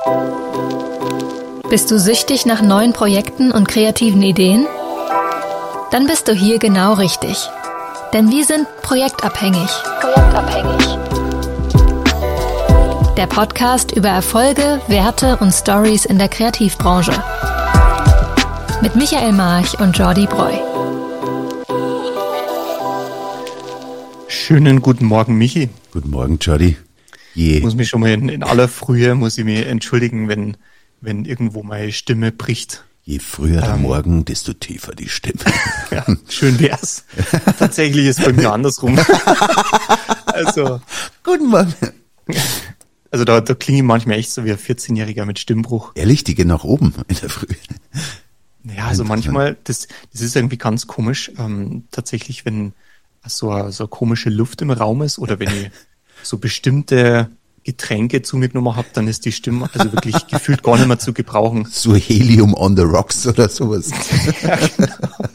Bist du süchtig nach neuen Projekten und kreativen Ideen? Dann bist du hier genau richtig. Denn wir sind projektabhängig. Der Podcast über Erfolge, Werte und Stories in der Kreativbranche. Mit Michael March und Jordi Breu. Schönen guten Morgen, Michi. Guten Morgen, Jordi. Ich muss mich schon mal in aller Frühe entschuldigen, wenn irgendwo meine Stimme bricht. Je früher der Morgen, desto tiefer die Stimme. Ja, schön wär's. Tatsächlich ist bei mir andersrum. Also, guten Morgen. Also da klinge ich manchmal echt so wie ein 14-Jähriger mit Stimmbruch. Ehrlich, die gehen nach oben in der Früh. Ja, also manchmal, das ist irgendwie ganz komisch. Tatsächlich, wenn so eine komische Luft im Raum ist oder wenn ich so bestimmte Getränke zu mir genommen habe, dann ist die Stimme also wirklich gefühlt gar nicht mehr zu gebrauchen. So Helium on the rocks oder sowas. Ja, genau.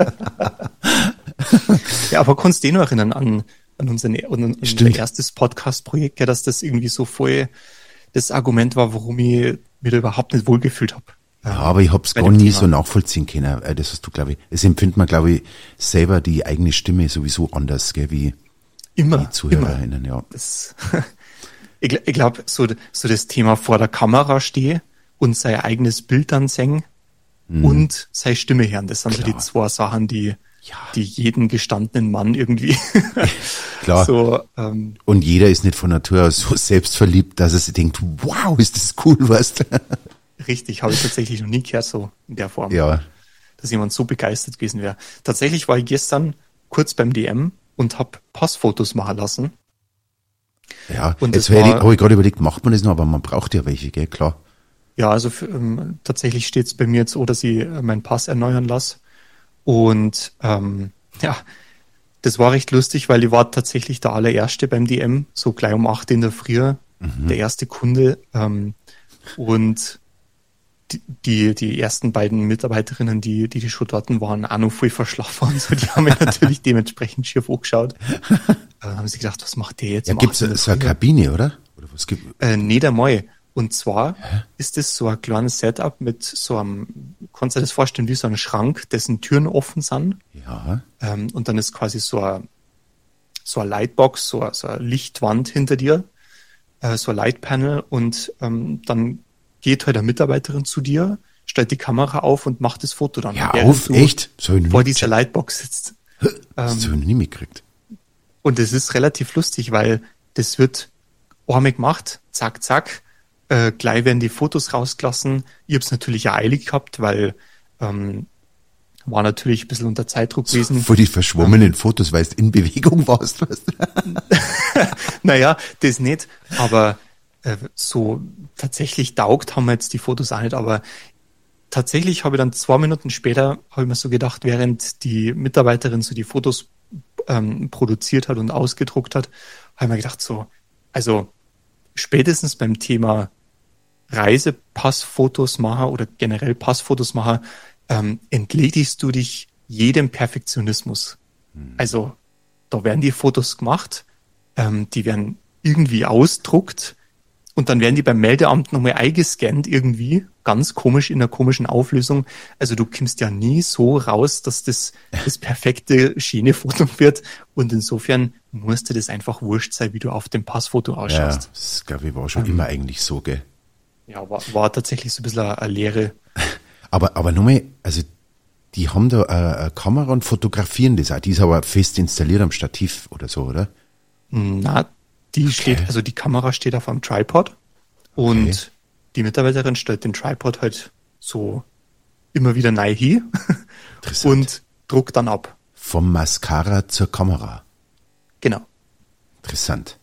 Ja, aber kannst du dich noch erinnern an unser erstes Podcast-Projekt, ja, dass das irgendwie so voll das Argument war, warum ich mich da überhaupt nicht wohlgefühlt habe. Ja, aber ich hab's gar nie so nachvollziehen können. Das hast du, glaube ich, es empfindet man, glaube ich, selber die eigene Stimme sowieso anders, gell, wie die ZuhörerInnen, ja. Ich glaube, so das Thema vor der Kamera stehen und sein eigenes Bild dann singen und seine Stimme hören, das sind so die zwei Sachen, die jeden gestandenen Mann irgendwie klar. So, und jeder ist nicht von Natur aus so selbstverliebt, dass er sich denkt, wow, ist das cool, weißt du? Richtig, habe ich tatsächlich noch nie gehört, so in der Form. Ja. Dass jemand so begeistert gewesen wäre. Tatsächlich war ich gestern kurz beim DM und habe Passfotos machen lassen. Ja, und jetzt habe ich gerade überlegt, macht man das noch, aber man braucht ja welche, gell, klar. Ja, also tatsächlich steht es bei mir jetzt so, dass ich meinen Pass erneuern lasse. Und das war recht lustig, weil ich war tatsächlich der allererste beim DM, so gleich um 8 in der Früh, der erste Kunde. Und die ersten beiden Mitarbeiterinnen, die schon dort waren, auch noch voll verschlafen und so, die haben mir natürlich dementsprechend schief angeschaut. Haben sie gedacht, was macht der jetzt? Ja, gibt's so eine Kabine, oder was gibt? Nicht einmal. Und zwar ist es so ein kleines Setup mit so einem, kannst du dir das vorstellen, wie so ein Schrank, dessen Türen offen sind. Ja. Und dann ist quasi so eine Lightbox, so eine Lichtwand hinter dir, so ein Lightpanel und dann geht halt eine Mitarbeiterin zu dir, stellt die Kamera auf und macht das Foto dann. Ja, echt? Vor dieser Lightbox sitzt. Das habe ich nie mitgekriegt. Und es ist relativ lustig, weil das wird einmal gemacht, zack, zack, gleich werden die Fotos rausgelassen. Ich habe es natürlich auch eilig gehabt, weil war natürlich ein bisschen unter Zeitdruck gewesen. Für die verschwommenen Fotos, weil du in Bewegung warst. Naja, das nicht, aber so tatsächlich taugt haben wir jetzt die Fotos auch nicht, aber tatsächlich habe ich dann 2 Minuten später, habe ich mir so gedacht, während die Mitarbeiterin so die Fotos produziert hat und ausgedruckt hat, habe ich mir gedacht so, also spätestens beim Thema Reisepassfotos machen oder generell Passfotos machen, entledigst du dich jedem Perfektionismus. Also da werden die Fotos gemacht, die werden irgendwie ausdruckt und dann werden die beim Meldeamt nochmal eingescannt irgendwie, ganz komisch in einer komischen Auflösung. Also du kommst ja nie so raus, dass das perfekte Schiene-Foto wird und insofern musste das einfach wurscht sein, wie du auf dem Passfoto ausschaust. Ja, das glaube ich war schon immer eigentlich so, gell? Ja, war tatsächlich so ein bisschen eine Lehre. Aber nochmal, also die haben da eine Kamera und fotografieren das auch. Die ist aber fest installiert am Stativ oder so, oder? Na, also die Kamera steht auf einem Tripod und die Mitarbeiterin stellt den Tripod halt so immer wieder neu hin und druckt dann ab. Vom Mascara zur Kamera. Genau. Interessant.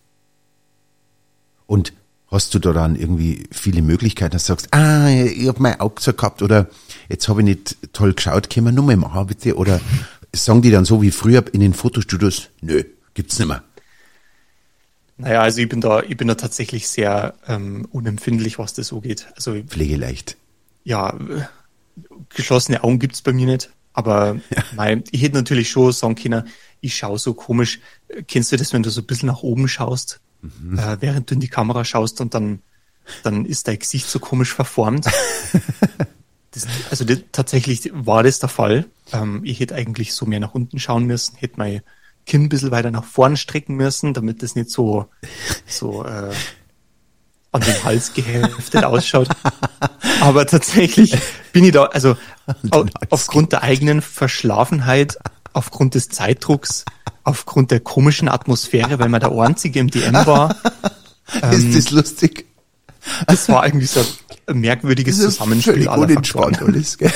Und hast du da dann irgendwie viele Möglichkeiten, dass du sagst, ich hab mein Auge so gehabt oder jetzt habe ich nicht toll geschaut, können wir nochmal machen, bitte? Oder sagen die dann so wie früher in den Fotostudios, nö, gibt's nicht mehr. Naja, also ich bin da tatsächlich sehr unempfindlich, was das so geht. Also pflegeleicht. Ja, geschlossene Augen gibt's bei mir nicht. Aber ich hätte natürlich schon sagen können, ich schaue so komisch. Kennst du das, wenn du so ein bisschen nach oben schaust, während du in die Kamera schaust und dann dann ist dein Gesicht so komisch verformt. Tatsächlich war das der Fall. Ich hätte eigentlich so mehr nach unten schauen müssen, hätte mein Kinn ein bisschen weiter nach vorn strecken müssen, damit das nicht so an den Hals geheftet ausschaut. Aber tatsächlich bin ich da, also aufgrund der eigenen Verschlafenheit, aufgrund des Zeitdrucks, aufgrund der komischen Atmosphäre, weil man der Einzige im DM war. Ist das lustig? Das war irgendwie so ein merkwürdiges Zusammenspiel aller Faktoren. Alles, gell?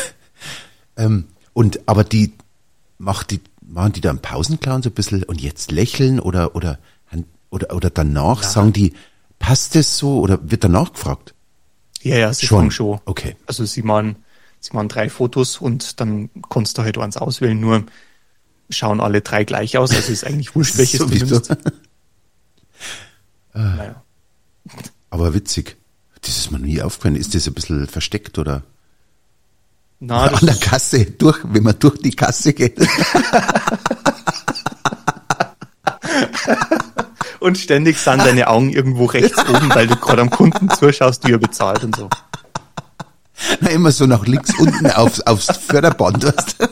Aber machen die da einen Pausenclown so ein bisschen und jetzt lächeln oder danach sagen die, passt das so oder wird danach gefragt? Ja, sie fragen schon. Okay. Also sie machen 3 Fotos und dann kannst du halt eins auswählen, nur schauen alle 3 gleich aus, also ist eigentlich wurscht, welches du nimmst. Naja. Aber witzig. Das ist mir nie aufgefallen. Ist das ein bisschen versteckt oder? Na, an der Kasse, wenn man durch die Kasse geht. Und ständig sind deine Augen irgendwo rechts oben, weil du gerade am Kunden zuschaust, wie er bezahlt und so. Na, immer so nach links unten aufs Förderband.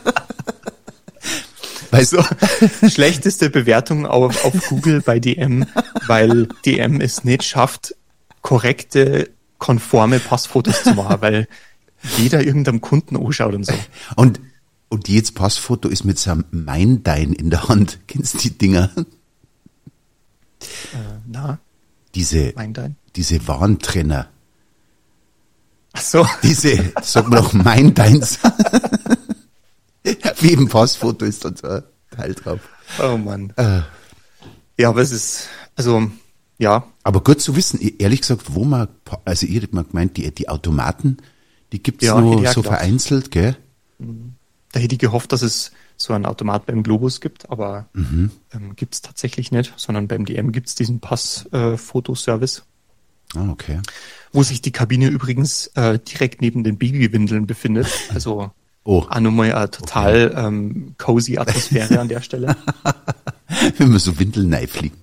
Weißt du, schlechteste Bewertung auf Google bei DM, weil DM es nicht schafft, korrekte, konforme Passfotos zu machen, weil jeder irgendeinem Kunden anschaut und so. Und jedes Passfoto ist mit so einem Meindein in der Hand. Kennst du die Dinger? Diese Warntrenner. Ach so. Sag mal doch Meindeins. Wie im Passfoto ist dann so ein Teil drauf. Oh Mann. Ja, aber es ist, also, ja. Aber gut zu wissen, ehrlich gesagt, ich hätte mal gemeint, die Automaten, die gibt's ja, nur so vereinzelt, gell? Da hätte ich gehofft, dass es so einen Automat beim Globus gibt, aber gibt's tatsächlich nicht, sondern beim DM gibt's diesen Passfotoservice. Okay. Wo sich die Kabine übrigens direkt neben den Babywindeln befindet. Also auch nochmal eine total cozy Atmosphäre an der Stelle. Wenn wir so Windeln reinfliegen.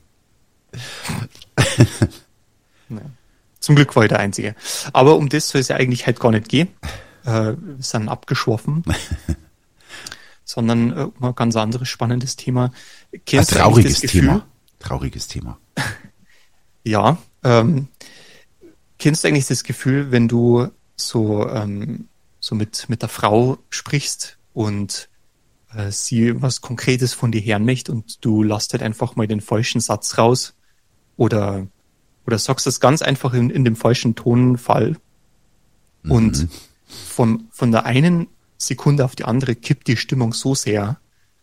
Naja. Zum Glück war ich der Einzige. Aber um das soll es ja eigentlich halt gar nicht gehen. Wir sind abgeschworfen. Sondern um ein ganz anderes spannendes Thema. Kennst du eigentlich das Gefühl? Trauriges Thema. Ja. Kennst du eigentlich das Gefühl, wenn du so mit der Frau sprichst und sie was Konkretes von dir hören möchte und du lässt halt einfach mal den falschen Satz raus oder sagst das ganz einfach in dem falschen Tonfall und von der einen Sekunde auf die andere kippt die Stimmung so sehr,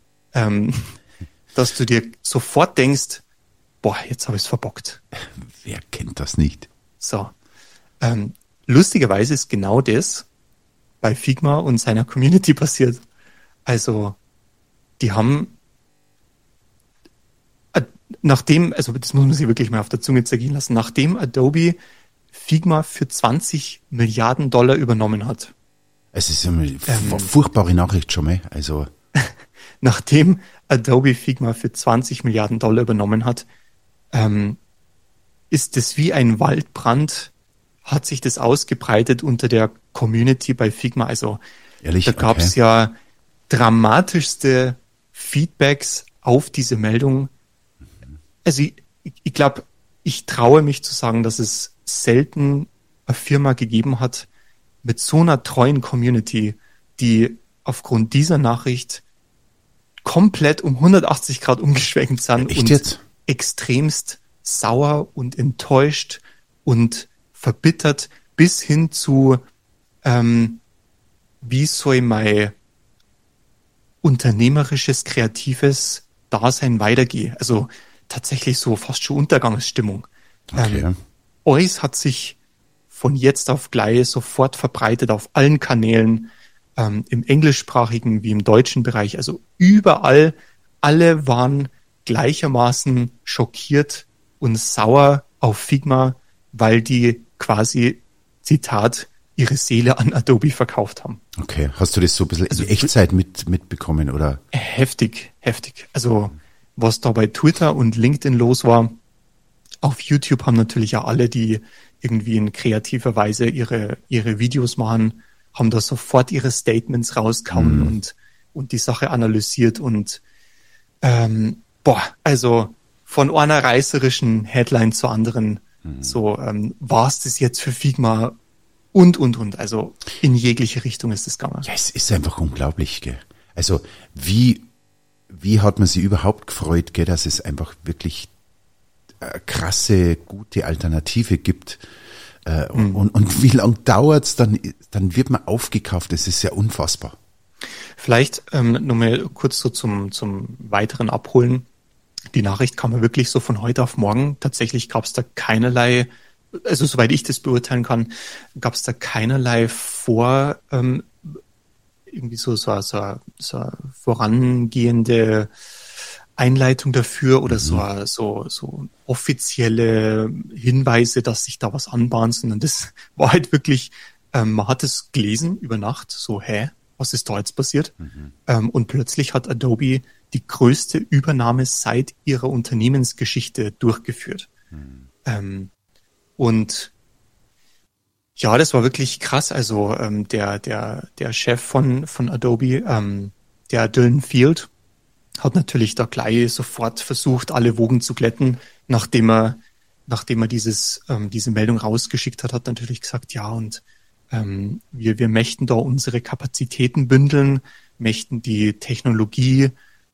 dass du dir sofort denkst, boah, jetzt habe ich es verbockt. Wer kennt das nicht? So. Lustigerweise ist genau das bei Figma und seiner Community passiert. Also, die haben das muss man sich wirklich mal auf der Zunge zergehen lassen, nachdem Adobe Figma für $20 Milliarden übernommen hat. Es ist eine furchtbare Nachricht schon mal. Also. Nachdem Adobe Figma für $20 Milliarden übernommen hat, ist es wie ein Waldbrand, hat sich das ausgebreitet unter der Community bei Figma. Also ehrlich? Da gab es ja dramatischste Feedbacks auf diese Meldung. Also ich glaube, ich traue mich zu sagen, dass es selten eine Firma gegeben hat mit so einer treuen Community, die aufgrund dieser Nachricht komplett um 180 Grad umgeschwenkt sind. Echt jetzt? Extremst sauer und enttäuscht und verbittert bis hin zu wie soll mein unternehmerisches, kreatives Dasein weitergehen. Also tatsächlich so fast schon Untergangsstimmung. Okay. Alles hat sich von jetzt auf gleich sofort verbreitet auf allen Kanälen, im englischsprachigen wie im deutschen Bereich. Also überall, alle waren gleichermaßen schockiert und sauer auf Figma, weil die quasi, Zitat, ihre Seele an Adobe verkauft haben. Okay, hast du das so ein bisschen in Echtzeit mitbekommen, oder? Heftig. Also was da bei Twitter und LinkedIn los war, auf YouTube haben natürlich auch alle, die irgendwie in kreativer Weise ihre Videos machen, haben da sofort ihre Statements rausgehauen und die Sache analysiert und also von einer reißerischen Headline zur anderen, war es das jetzt für Figma und. Also in jegliche Richtung ist es gegangen. Ja, es ist einfach unglaublich, gell. Also wie hat man sich überhaupt gefreut, gell, dass es einfach wirklich krasse, gute Alternative gibt. Und wie lang dauert's, dann wird man aufgekauft. Das ist ja unfassbar. Vielleicht nochmal kurz so zum weiteren Abholen. Die Nachricht kam ja wirklich so von heute auf morgen. Tatsächlich gab es da keinerlei, also soweit ich das beurteilen kann, gab es da keinerlei irgendwie so vorangehende Einleitung dafür oder so offizielle Hinweise, dass sich da was anbahnt, sondern das war halt wirklich, man hat es gelesen über Nacht, so, was ist da jetzt passiert? Und plötzlich hat Adobe die größte Übernahme seit ihrer Unternehmensgeschichte durchgeführt. Und ja, das war wirklich krass. Also der Chef von Adobe, der Dylan Field, hat natürlich da gleich sofort versucht, alle Wogen zu glätten, nachdem er diese Meldung rausgeschickt hat natürlich gesagt, ja, und wir möchten da unsere Kapazitäten bündeln, möchten die Technologie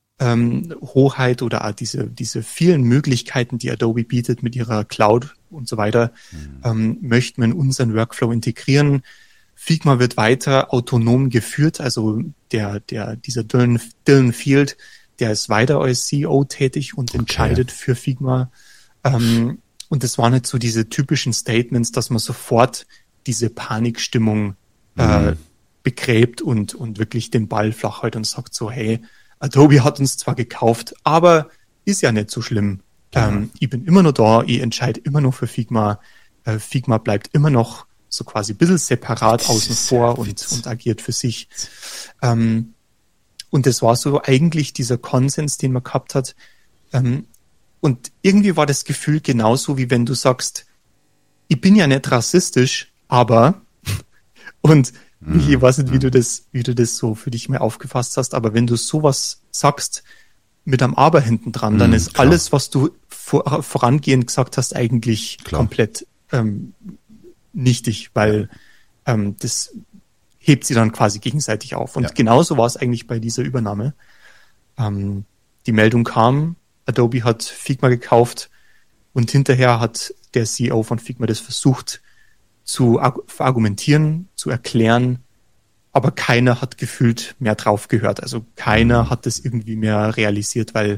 Hoheit oder auch diese vielen Möglichkeiten, die Adobe bietet mit ihrer Cloud und so weiter, möchten wir in unseren Workflow integrieren. Figma wird weiter autonom geführt, also dieser Dylan Field, der ist weiter als CEO tätig und entscheidet für Figma. Und das waren halt so diese typischen Statements, dass man sofort diese Panikstimmung begräbt und wirklich den Ball flach hält und sagt so, hey, Adobe hat uns zwar gekauft, aber ist ja nicht so schlimm. Ich bin immer noch da, ich entscheide immer noch für Figma. Figma bleibt immer noch so quasi ein bisschen separat außen vor und agiert für sich. Und das war so eigentlich dieser Konsens, den man gehabt hat. Und irgendwie war das Gefühl genauso, wie wenn du sagst, ich bin ja nicht rassistisch, aber und ich weiß nicht, wie du das so für dich mehr aufgefasst hast, aber wenn du sowas sagst mit einem Aber hinten dran, dann ist alles, was du vorangehend gesagt hast, eigentlich komplett nichtig, weil das hebt sie dann quasi gegenseitig auf. Und genauso war es eigentlich bei dieser Übernahme. Die Meldung kam, Adobe hat Figma gekauft und hinterher hat der CEO von Figma das versucht zu verargumentieren, zu erklären, aber keiner hat gefühlt mehr drauf gehört. Also keiner hat das irgendwie mehr realisiert, weil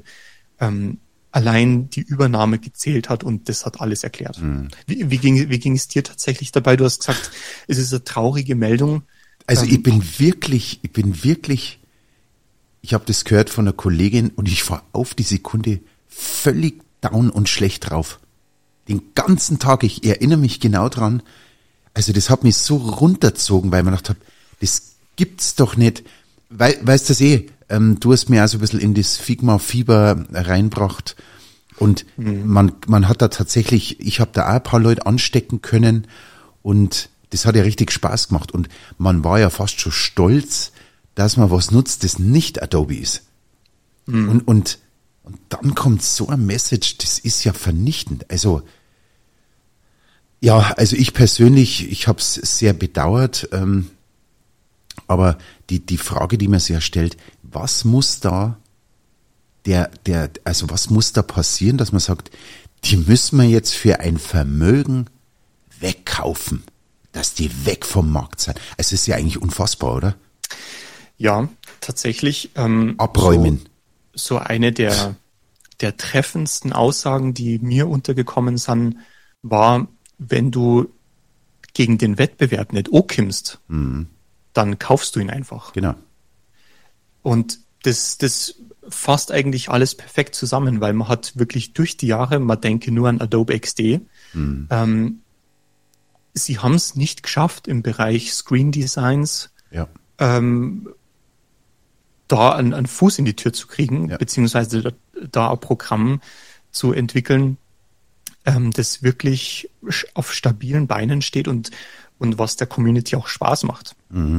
allein die Übernahme gezählt hat und das hat alles erklärt. Wie ging es dir tatsächlich dabei? Du hast gesagt, es ist eine traurige Meldung. Also ich bin wirklich, ich habe das gehört von einer Kollegin und ich war auf die Sekunde völlig down und schlecht drauf. Den ganzen Tag, ich erinnere mich genau dran, also das hat mich so runtergezogen, weil man gedacht habe, das gibt's doch nicht. Weißt du das du hast mir auch so ein bisschen in das Figma-Fieber reinbracht und man hat da tatsächlich, ich habe da auch ein paar Leute anstecken können und das hat ja richtig Spaß gemacht und man war ja fast schon stolz, dass man was nutzt, das nicht Adobe ist. Und dann kommt so ein Message, das ist ja vernichtend. Also ich persönlich, ich habe es sehr bedauert, aber die Frage, die man sich ja stellt, was muss da was muss da passieren, dass man sagt, die müssen wir jetzt für ein Vermögen wegkaufen, dass die weg vom Markt sind. Es ist ja eigentlich unfassbar, oder? Ja, tatsächlich. Abräumen. So eine der treffendsten Aussagen, die mir untergekommen sind, war, wenn du gegen den Wettbewerb nicht ankommst, dann kaufst du ihn einfach. Genau. Und das fasst eigentlich alles perfekt zusammen, weil man hat wirklich durch die Jahre, man denke nur an Adobe XD, sie haben es nicht geschafft im Bereich Screen Designs, da einen Fuß in die Tür zu kriegen, beziehungsweise da ein Programm zu entwickeln, das wirklich auf stabilen Beinen steht und was der Community auch Spaß macht.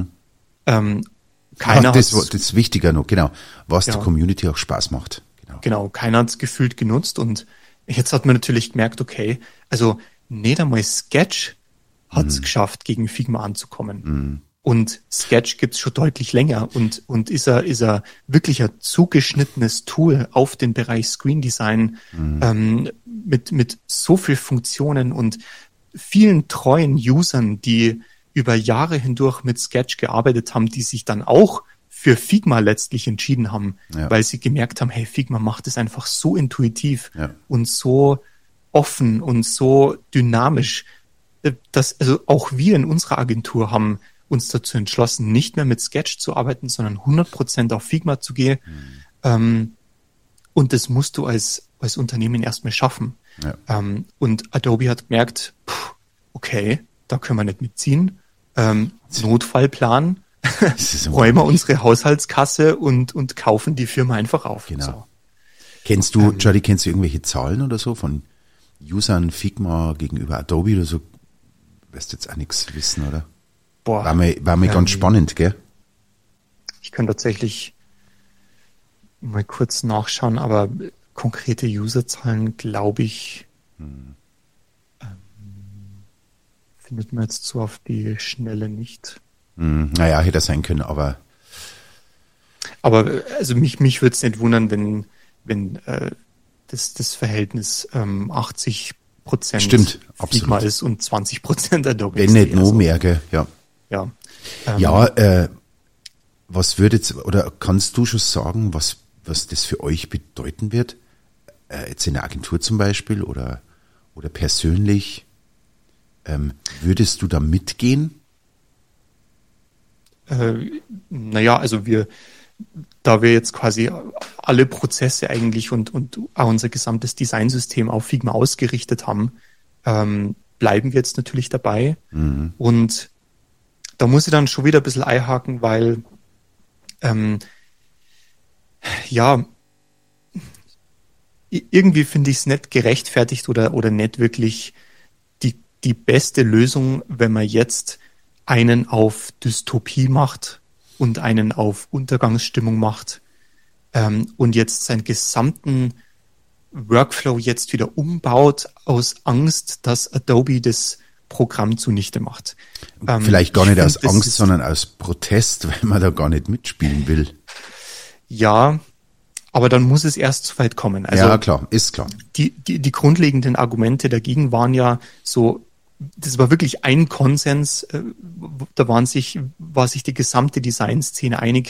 Keiner das ist wichtiger noch, genau. Was der Community auch Spaß macht. Genau, keiner hat es gefühlt genutzt und jetzt hat man natürlich gemerkt, okay, also nicht einmal Sketch hat es geschafft, gegen Figma anzukommen. Und Sketch gibt's schon deutlich länger und ist er wirklich ein zugeschnittenes Tool auf den Bereich Screen Design mit so viel Funktionen und vielen treuen Usern, die über Jahre hindurch mit Sketch gearbeitet haben, die sich dann auch für Figma letztlich entschieden haben, weil sie gemerkt haben, hey, Figma macht es einfach so intuitiv und so offen und so dynamisch, dass also auch wir in unserer Agentur haben uns dazu entschlossen, nicht mehr mit Sketch zu arbeiten, sondern 100% auf Figma zu gehen. Und das musst du als Unternehmen erstmal schaffen. Und Adobe hat gemerkt, okay, da können wir nicht mitziehen. Notfallplan, räumen wir unsere Haushaltskasse und kaufen die Firma einfach auf. Genau. So. Kennst du irgendwelche Zahlen oder so von Usern Figma gegenüber Adobe oder so? Wirst jetzt auch nichts wissen, oder? Boah, war mir ganz spannend, gell? Ich kann tatsächlich mal kurz nachschauen, aber konkrete Userzahlen, glaube ich, findet man jetzt so auf die Schnelle nicht. Naja, hätte sein können, aber also mich würde es nicht wundern, wenn das Verhältnis 80% stimmt, Figma absolut ist und 20% Adobe. wenn nicht noch mehr, gell? Ja. Was würde jetzt, oder kannst du schon sagen, was das für euch bedeuten wird? Jetzt in der Agentur zum Beispiel oder persönlich? Würdest du da mitgehen? Naja, also da wir jetzt quasi alle Prozesse eigentlich und auch unser gesamtes Designsystem auf Figma ausgerichtet haben, bleiben wir jetzt natürlich dabei. Und da muss ich dann schon wieder ein bisschen einhaken, weil irgendwie finde ich es nicht gerechtfertigt oder nicht wirklich die beste Lösung, wenn man jetzt einen auf Dystopie macht und einen auf Untergangsstimmung macht und jetzt seinen gesamten Workflow jetzt wieder umbaut aus Angst, dass Adobe das Programm zunichte macht. Vielleicht gar nicht aus Angst, sondern aus Protest, weil man da gar nicht mitspielen will. Ja, aber dann muss es erst so weit kommen. Also ja, klar, ist klar. Die grundlegenden Argumente dagegen waren ja so, das war wirklich ein Konsens, da war sich die gesamte Designszene einig.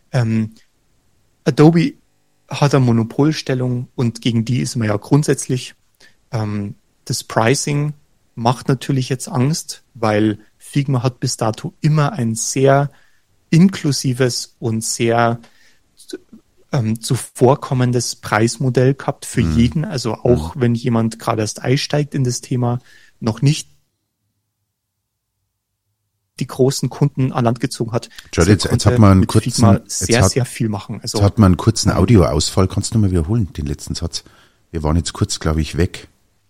Adobe hat eine Monopolstellung und gegen die ist man ja grundsätzlich. Das Pricing macht natürlich jetzt Angst, weil Figma hat bis dato immer ein sehr inklusives und sehr zuvorkommendes Preismodell gehabt für jeden. Also auch wenn jemand gerade erst einsteigt in das Thema, noch nicht die großen Kunden an Land gezogen hat. Jetzt hat man einen kurzen, sehr viel machen. Also, jetzt hat man einen kurzen Audioausfall. Kannst du mal wiederholen, den letzten Satz? Wir waren jetzt kurz, glaube ich, weg.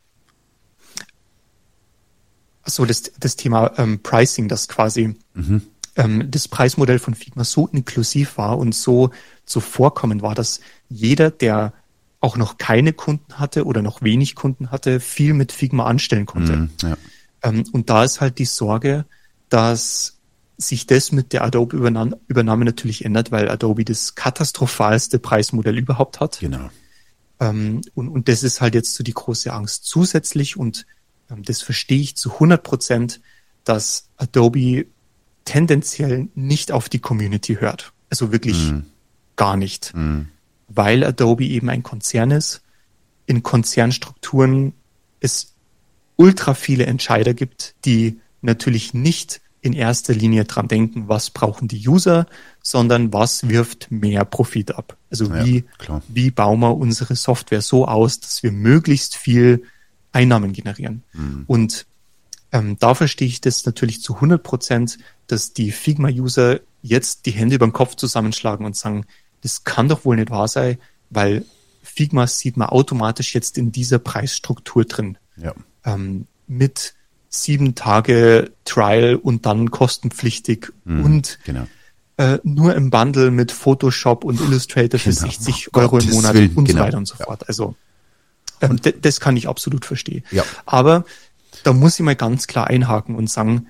So, das Thema Pricing, das quasi das Preismodell von Figma so inklusiv war und so zuvorkommend war, dass jeder, der auch noch keine Kunden hatte oder noch wenig Kunden hatte, viel mit Figma anstellen konnte. Und da ist halt die Sorge, dass sich das mit der Adobe-Übernahme natürlich ändert, weil Adobe das katastrophalste Preismodell überhaupt hat. Genau. Und das ist halt jetzt so die große Angst zusätzlich und das verstehe ich zu 100%, dass Adobe tendenziell nicht auf die Community hört. Also wirklich gar nicht. Weil Adobe eben ein Konzern ist. In Konzernstrukturen es ultra viele Entscheider gibt, die natürlich nicht in erster Linie dran denken, was brauchen die User, sondern was wirft mehr Profit ab. Also wie bauen wir unsere Software so aus, dass wir möglichst viel Einnahmen generieren. Und da verstehe ich das natürlich zu 100%, dass die Figma-User jetzt die Hände über den Kopf zusammenschlagen und sagen, das kann doch wohl nicht wahr sein, weil Figma sieht man automatisch jetzt in dieser Preisstruktur drin. Ja. Mit 7 Tage Trial und dann kostenpflichtig und genau. Nur im Bundle mit Photoshop und Illustrator für 60 Euro im Monat und so weiter und so fort. Also das kann ich absolut verstehen. Ja. Aber da muss ich mal ganz klar einhaken und sagen,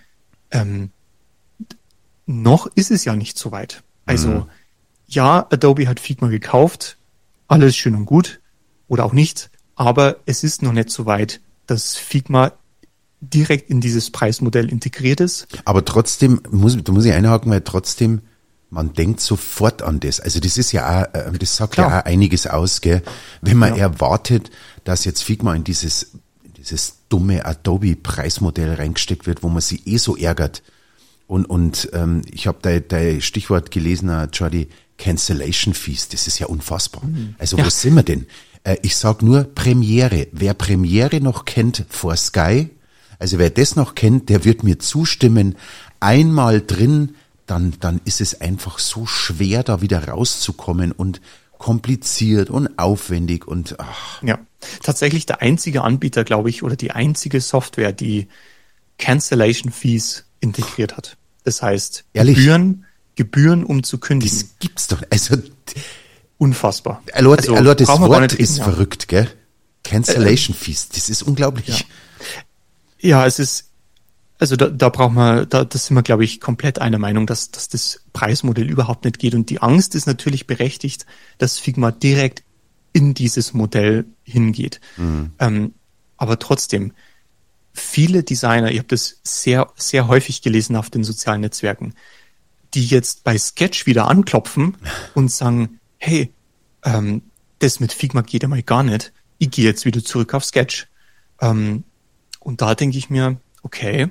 noch ist es ja nicht so weit. Also ja, Adobe hat Figma gekauft, alles schön und gut oder auch nicht, aber es ist noch nicht so weit, dass Figma direkt in dieses Preismodell integriert ist. Aber trotzdem, da muss ich einhaken, weil trotzdem, man denkt sofort an das. Also das ist ja auch, das sagt ja auch einiges aus, gell? Wenn man erwartet, dass jetzt Figma in dieses dumme Adobe-Preismodell reingesteckt wird, wo man sich so ärgert. Und ich habe dein Stichwort gelesen, Jordi, Cancellation Fees, das ist ja unfassbar. Also wo sind wir denn? Ich sag nur Premiere. Wer Premiere noch kennt vor Sky, also wer das noch kennt, der wird mir zustimmen. Einmal drin, dann ist es einfach so schwer, da wieder rauszukommen und kompliziert und aufwendig und Ja, tatsächlich der einzige Anbieter, glaube ich, oder die einzige Software, die Cancellation Fees integriert hat. Das heißt, Gebühren, um zu kündigen. Das gibt's doch. Also unfassbar. Also das Wort ist verrückt, gell? Cancellation Fees, das ist unglaublich. Ja, es ist, also da brauchen wir, das sind wir, glaube ich, komplett einer Meinung, dass das Preismodell überhaupt nicht geht. Und die Angst ist natürlich berechtigt, dass Figma direkt in dieses Modell hingeht. Aber trotzdem, viele Designer, ich habe das sehr, sehr häufig gelesen auf den sozialen Netzwerken, die jetzt bei Sketch wieder anklopfen und sagen, hey, das mit Figma geht einmal gar nicht, ich gehe jetzt wieder zurück auf Sketch. Und da denke ich mir, okay,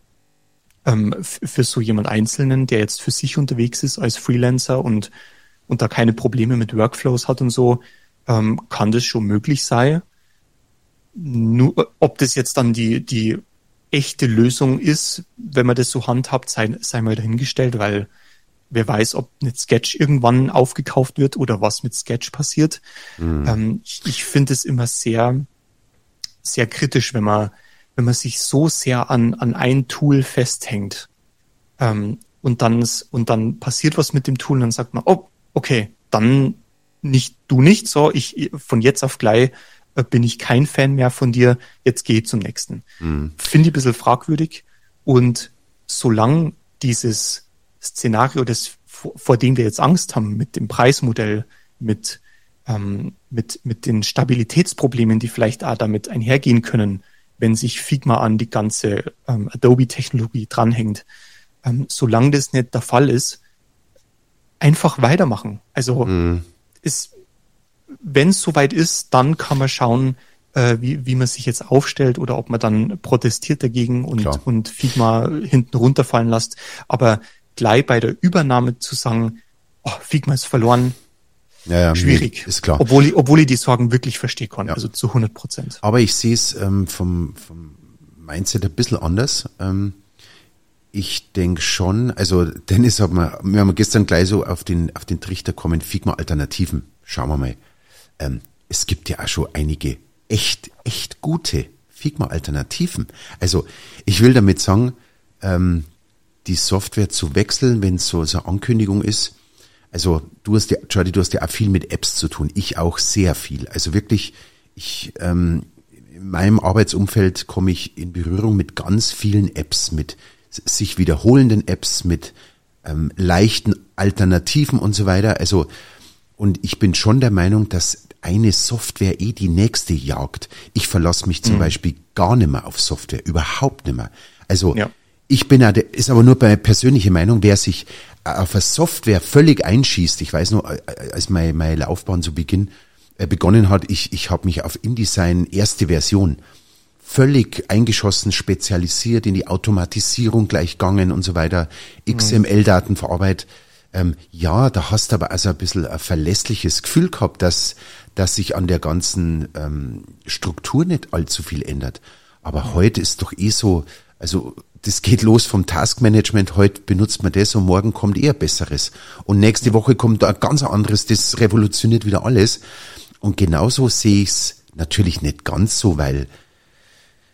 für so jemand Einzelnen, der jetzt für sich unterwegs ist als Freelancer und da keine Probleme mit Workflows hat und so, kann das schon möglich sein. Nur, ob das jetzt dann die echte Lösung ist, wenn man das so handhabt, sei mal dahingestellt, weil wer weiß, ob mit Sketch irgendwann aufgekauft wird oder was mit Sketch passiert. Ich finde es immer sehr, sehr kritisch, wenn man sich so sehr an ein Tool festhängt, und dann passiert was mit dem Tool und dann sagt man, oh, okay, dann du nicht so, ich von jetzt auf gleich bin ich kein Fan mehr von dir, jetzt geh zum nächsten. Finde ich ein bisschen fragwürdig, und solange dieses Szenario, vor dem wir jetzt Angst haben, mit dem Preismodell, mit den Stabilitätsproblemen, die vielleicht auch damit einhergehen können, wenn sich Figma an die ganze Adobe-Technologie dranhängt, solange das nicht der Fall ist, einfach weitermachen. Also wenn es soweit ist, dann kann man schauen, wie man sich jetzt aufstellt oder ob man dann protestiert dagegen und Figma hinten runterfallen lässt. Aber gleich bei der Übernahme zu sagen, oh, Figma ist verloren, schwierig. Ist klar. Obwohl ich die Sorgen wirklich verstehen kann, also zu 100%. Aber ich sehe es vom Mindset ein bisschen anders. Ich denke schon, also Dennis wir haben gestern gleich so auf den Trichter kommen, Figma-Alternativen. Schauen wir mal. Es gibt ja auch schon einige echt gute Figma-Alternativen. Also ich will damit sagen, die Software zu wechseln, wenn es so eine Ankündigung ist. Also Jordi, du hast ja auch viel mit Apps zu tun. Ich auch sehr viel. Also wirklich, in meinem Arbeitsumfeld komme ich in Berührung mit ganz vielen Apps, mit sich wiederholenden Apps, mit leichten Alternativen und so weiter. Also, und ich bin schon der Meinung, dass eine Software die nächste jagt. Ich verlasse mich zum Beispiel gar nicht mehr auf Software, überhaupt nicht mehr. Also ich bin ist aber nur meine persönliche Meinung, wer sich auf eine Software völlig einschießt. Ich weiß noch, als meine Laufbahn zu begonnen hat, ich habe mich auf InDesign erste Version völlig eingeschossen, spezialisiert, in die Automatisierung gleich gegangen und so weiter, XML-Daten verarbeitet. Da hast du aber also ein bisschen ein verlässliches Gefühl gehabt, dass sich an der ganzen Struktur nicht allzu viel ändert. Aber heute ist doch so, also das geht los vom Taskmanagement, heute benutzt man das und morgen kommt ein besseres. Und nächste Woche kommt ein ganz anderes, das revolutioniert wieder alles. Und genauso sehe ich es natürlich nicht ganz so, weil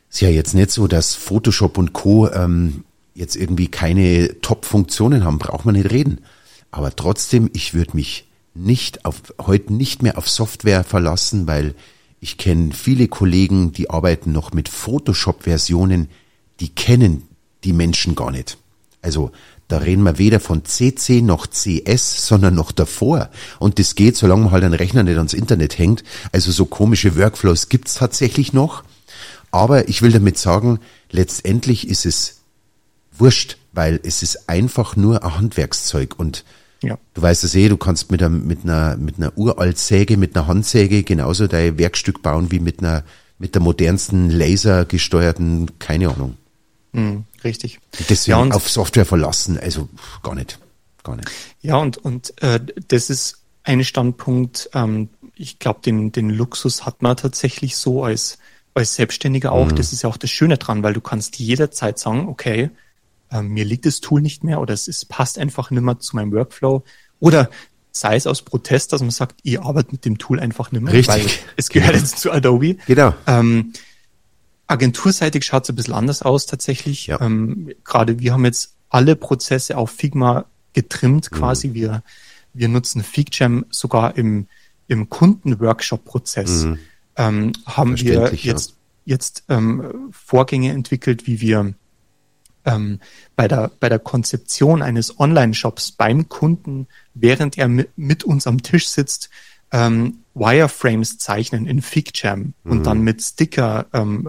Ist ja jetzt nicht so, dass Photoshop und Co. Jetzt irgendwie keine Top-Funktionen haben, braucht man nicht reden. Aber trotzdem, ich würde mich heute nicht mehr auf Software verlassen, weil ich kenne viele Kollegen, die arbeiten noch mit Photoshop-Versionen, die kennen die Menschen gar nicht. Also da reden wir weder von CC noch CS, sondern noch davor. Und das geht, solange man halt einen Rechner nicht ans Internet hängt. Also so komische Workflows gibt's tatsächlich noch. Aber ich will damit sagen, letztendlich ist es wurscht, weil es ist einfach nur ein Handwerkszeug. Und Ja. du weißt es du kannst mit einer Uraltsäge, mit einer Handsäge genauso dein Werkstück bauen wie mit der modernsten lasergesteuerten, keine Ahnung. Richtig. Deswegen Ja, und auf Software verlassen, also gar nicht. Ja, und das ist ein Standpunkt, ich glaube, den Luxus hat man tatsächlich so als Selbstständiger auch. Das ist ja auch das Schöne dran, weil du kannst jederzeit sagen, okay, mir liegt das Tool nicht mehr oder es passt einfach nicht mehr zu meinem Workflow. Oder sei es aus Protest, dass man sagt, ich arbeite mit dem Tool einfach nicht mehr, Richtig. weil es gehört jetzt zu Adobe. Genau. Agenturseitig schaut es ein bisschen anders aus tatsächlich. Ja. Gerade wir haben jetzt alle Prozesse auf Figma getrimmt quasi. Wir nutzen FigJam sogar im Kunden-Workshop-Prozess. Haben wir jetzt Vorgänge entwickelt, wie wir bei der Konzeption eines Online-Shops beim Kunden, während er mit uns am Tisch sitzt, Wireframes zeichnen in FigJam und dann mit Sticker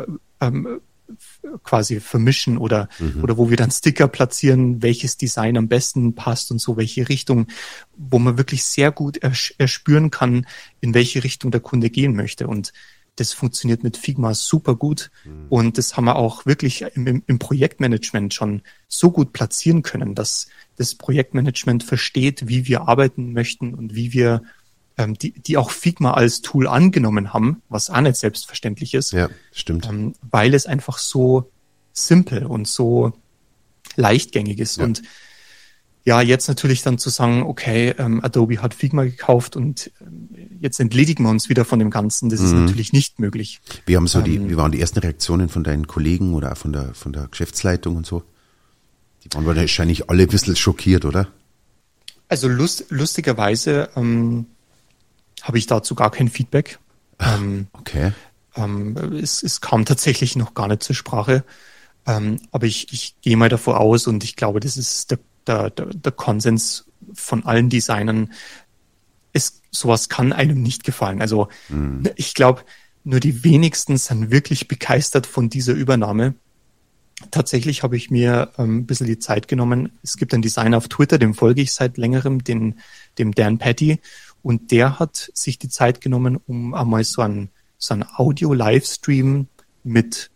quasi vermischen oder wo wir dann Sticker platzieren, welches Design am besten passt und so, welche Richtung, wo man wirklich sehr gut erspüren kann, in welche Richtung der Kunde gehen möchte. Und das funktioniert mit Figma super gut. Und das haben wir auch wirklich im Projektmanagement schon so gut platzieren können, dass das Projektmanagement versteht, wie wir arbeiten möchten und wie wir die auch Figma als Tool angenommen haben, was auch nicht selbstverständlich ist. Ja, stimmt. Weil es einfach so simpel und so leichtgängig ist. Ja. Und ja, jetzt natürlich dann zu sagen, okay, Adobe hat Figma gekauft und jetzt entledigen wir uns wieder von dem Ganzen, das ist natürlich nicht möglich. Wie waren die ersten Reaktionen von deinen Kollegen oder auch von der Geschäftsleitung und so? Die waren wahrscheinlich alle ein bisschen schockiert, oder? Also lustigerweise habe ich dazu gar kein Feedback. Okay. Es kam tatsächlich noch gar nicht zur Sprache. Aber ich gehe mal davor aus und ich glaube, das ist der Konsens von allen Designern. Sowas kann einem nicht gefallen. Also ich glaube, nur die wenigsten sind wirklich begeistert von dieser Übernahme. Tatsächlich habe ich mir ein bisschen die Zeit genommen. Es gibt einen Designer auf Twitter, dem folge ich seit längerem, dem Dan Patty. Und der hat sich die Zeit genommen, um einmal so einen Audio-Livestream mit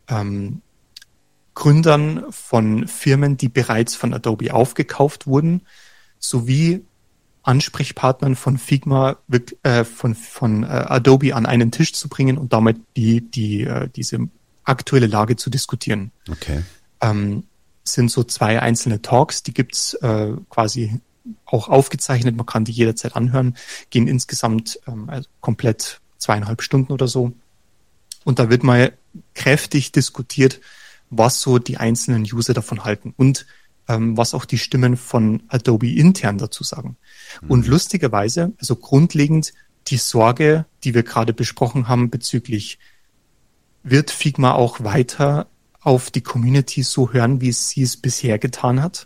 Gründern von Firmen, die bereits von Adobe aufgekauft wurden, sowie Ansprechpartnern von Figma, von Adobe an einen Tisch zu bringen und damit diese aktuelle Lage zu diskutieren. Okay. Sind so 2 einzelne Talks, die gibt's quasi auch aufgezeichnet, man kann die jederzeit anhören, gehen insgesamt komplett 2,5 Stunden oder so. Und da wird mal kräftig diskutiert, was so die einzelnen User davon halten und was auch die Stimmen von Adobe intern dazu sagen. Und lustigerweise, also grundlegend die Sorge, die wir gerade besprochen haben bezüglich, wird Figma auch weiter auf die Community so hören, wie sie es bisher getan hat?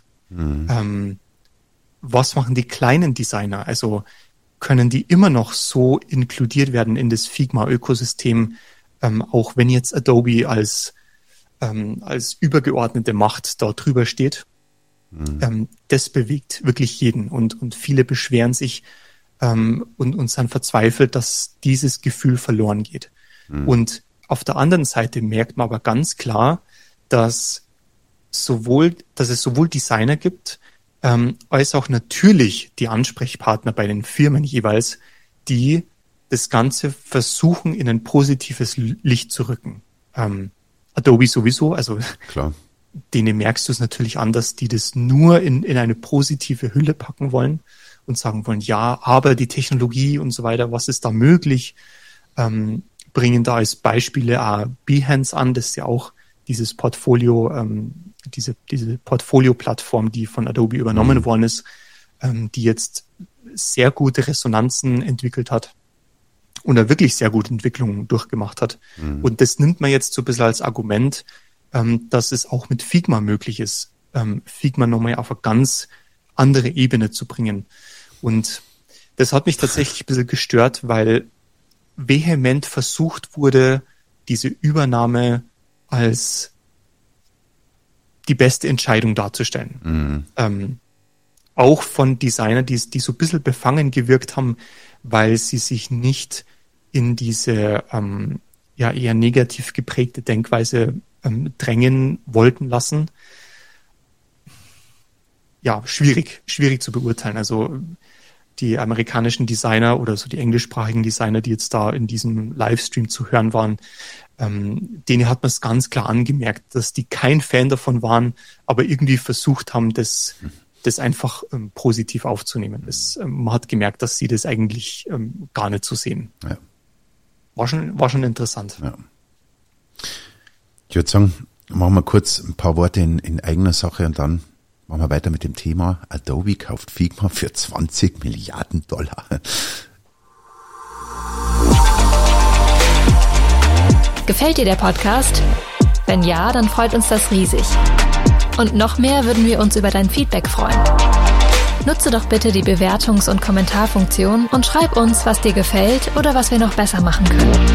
Was machen die kleinen Designer? Also können die immer noch so inkludiert werden in das Figma-Ökosystem, auch wenn jetzt Adobe als übergeordnete Macht da drüber steht? Das bewegt wirklich jeden und viele beschweren sich und sind verzweifelt, dass dieses Gefühl verloren geht. Und auf der anderen Seite merkt man aber ganz klar, dass es sowohl Designer gibt, als auch natürlich die Ansprechpartner bei den Firmen jeweils, die das Ganze versuchen, in ein positives Licht zu rücken. Adobe sowieso, also klar. Denen merkst du es natürlich an, dass die das nur in eine positive Hülle packen wollen und sagen wollen, ja, aber die Technologie und so weiter, was ist da möglich? bringen da als Beispiele auch Behance an, das ist ja auch dieses Portfolio, diese Portfolio-Plattform, die von Adobe übernommen worden ist, die jetzt sehr gute Resonanzen entwickelt hat und da wirklich sehr gute Entwicklungen durchgemacht hat. Und das nimmt man jetzt so ein bisschen als Argument, dass es auch mit Figma möglich ist, Figma nochmal auf eine ganz andere Ebene zu bringen. Und das hat mich tatsächlich ein bisschen gestört, weil vehement versucht wurde, diese Übernahme als die beste Entscheidung darzustellen. Auch von Designern, die so ein bisschen befangen gewirkt haben, weil sie sich nicht in diese eher negativ geprägte Denkweise drängen wollten lassen. Ja, schwierig zu beurteilen. Also die amerikanischen Designer oder so die englischsprachigen Designer, die jetzt da in diesem Livestream zu hören waren, denen hat man es ganz klar angemerkt, dass die kein Fan davon waren, aber irgendwie versucht haben, das einfach positiv aufzunehmen. Man hat gemerkt, dass sie das eigentlich gar nicht so sehen. Ja. War schon interessant. Ja. Ich würde sagen, machen wir kurz ein paar Worte in eigener Sache und dann machen wir weiter mit dem Thema. Adobe kauft Figma für $20 Milliarden. Gefällt dir der Podcast? Wenn ja, dann freut uns das riesig. Und noch mehr würden wir uns über dein Feedback freuen. Nutze doch bitte die Bewertungs- und Kommentarfunktion und schreib uns, was dir gefällt oder was wir noch besser machen können.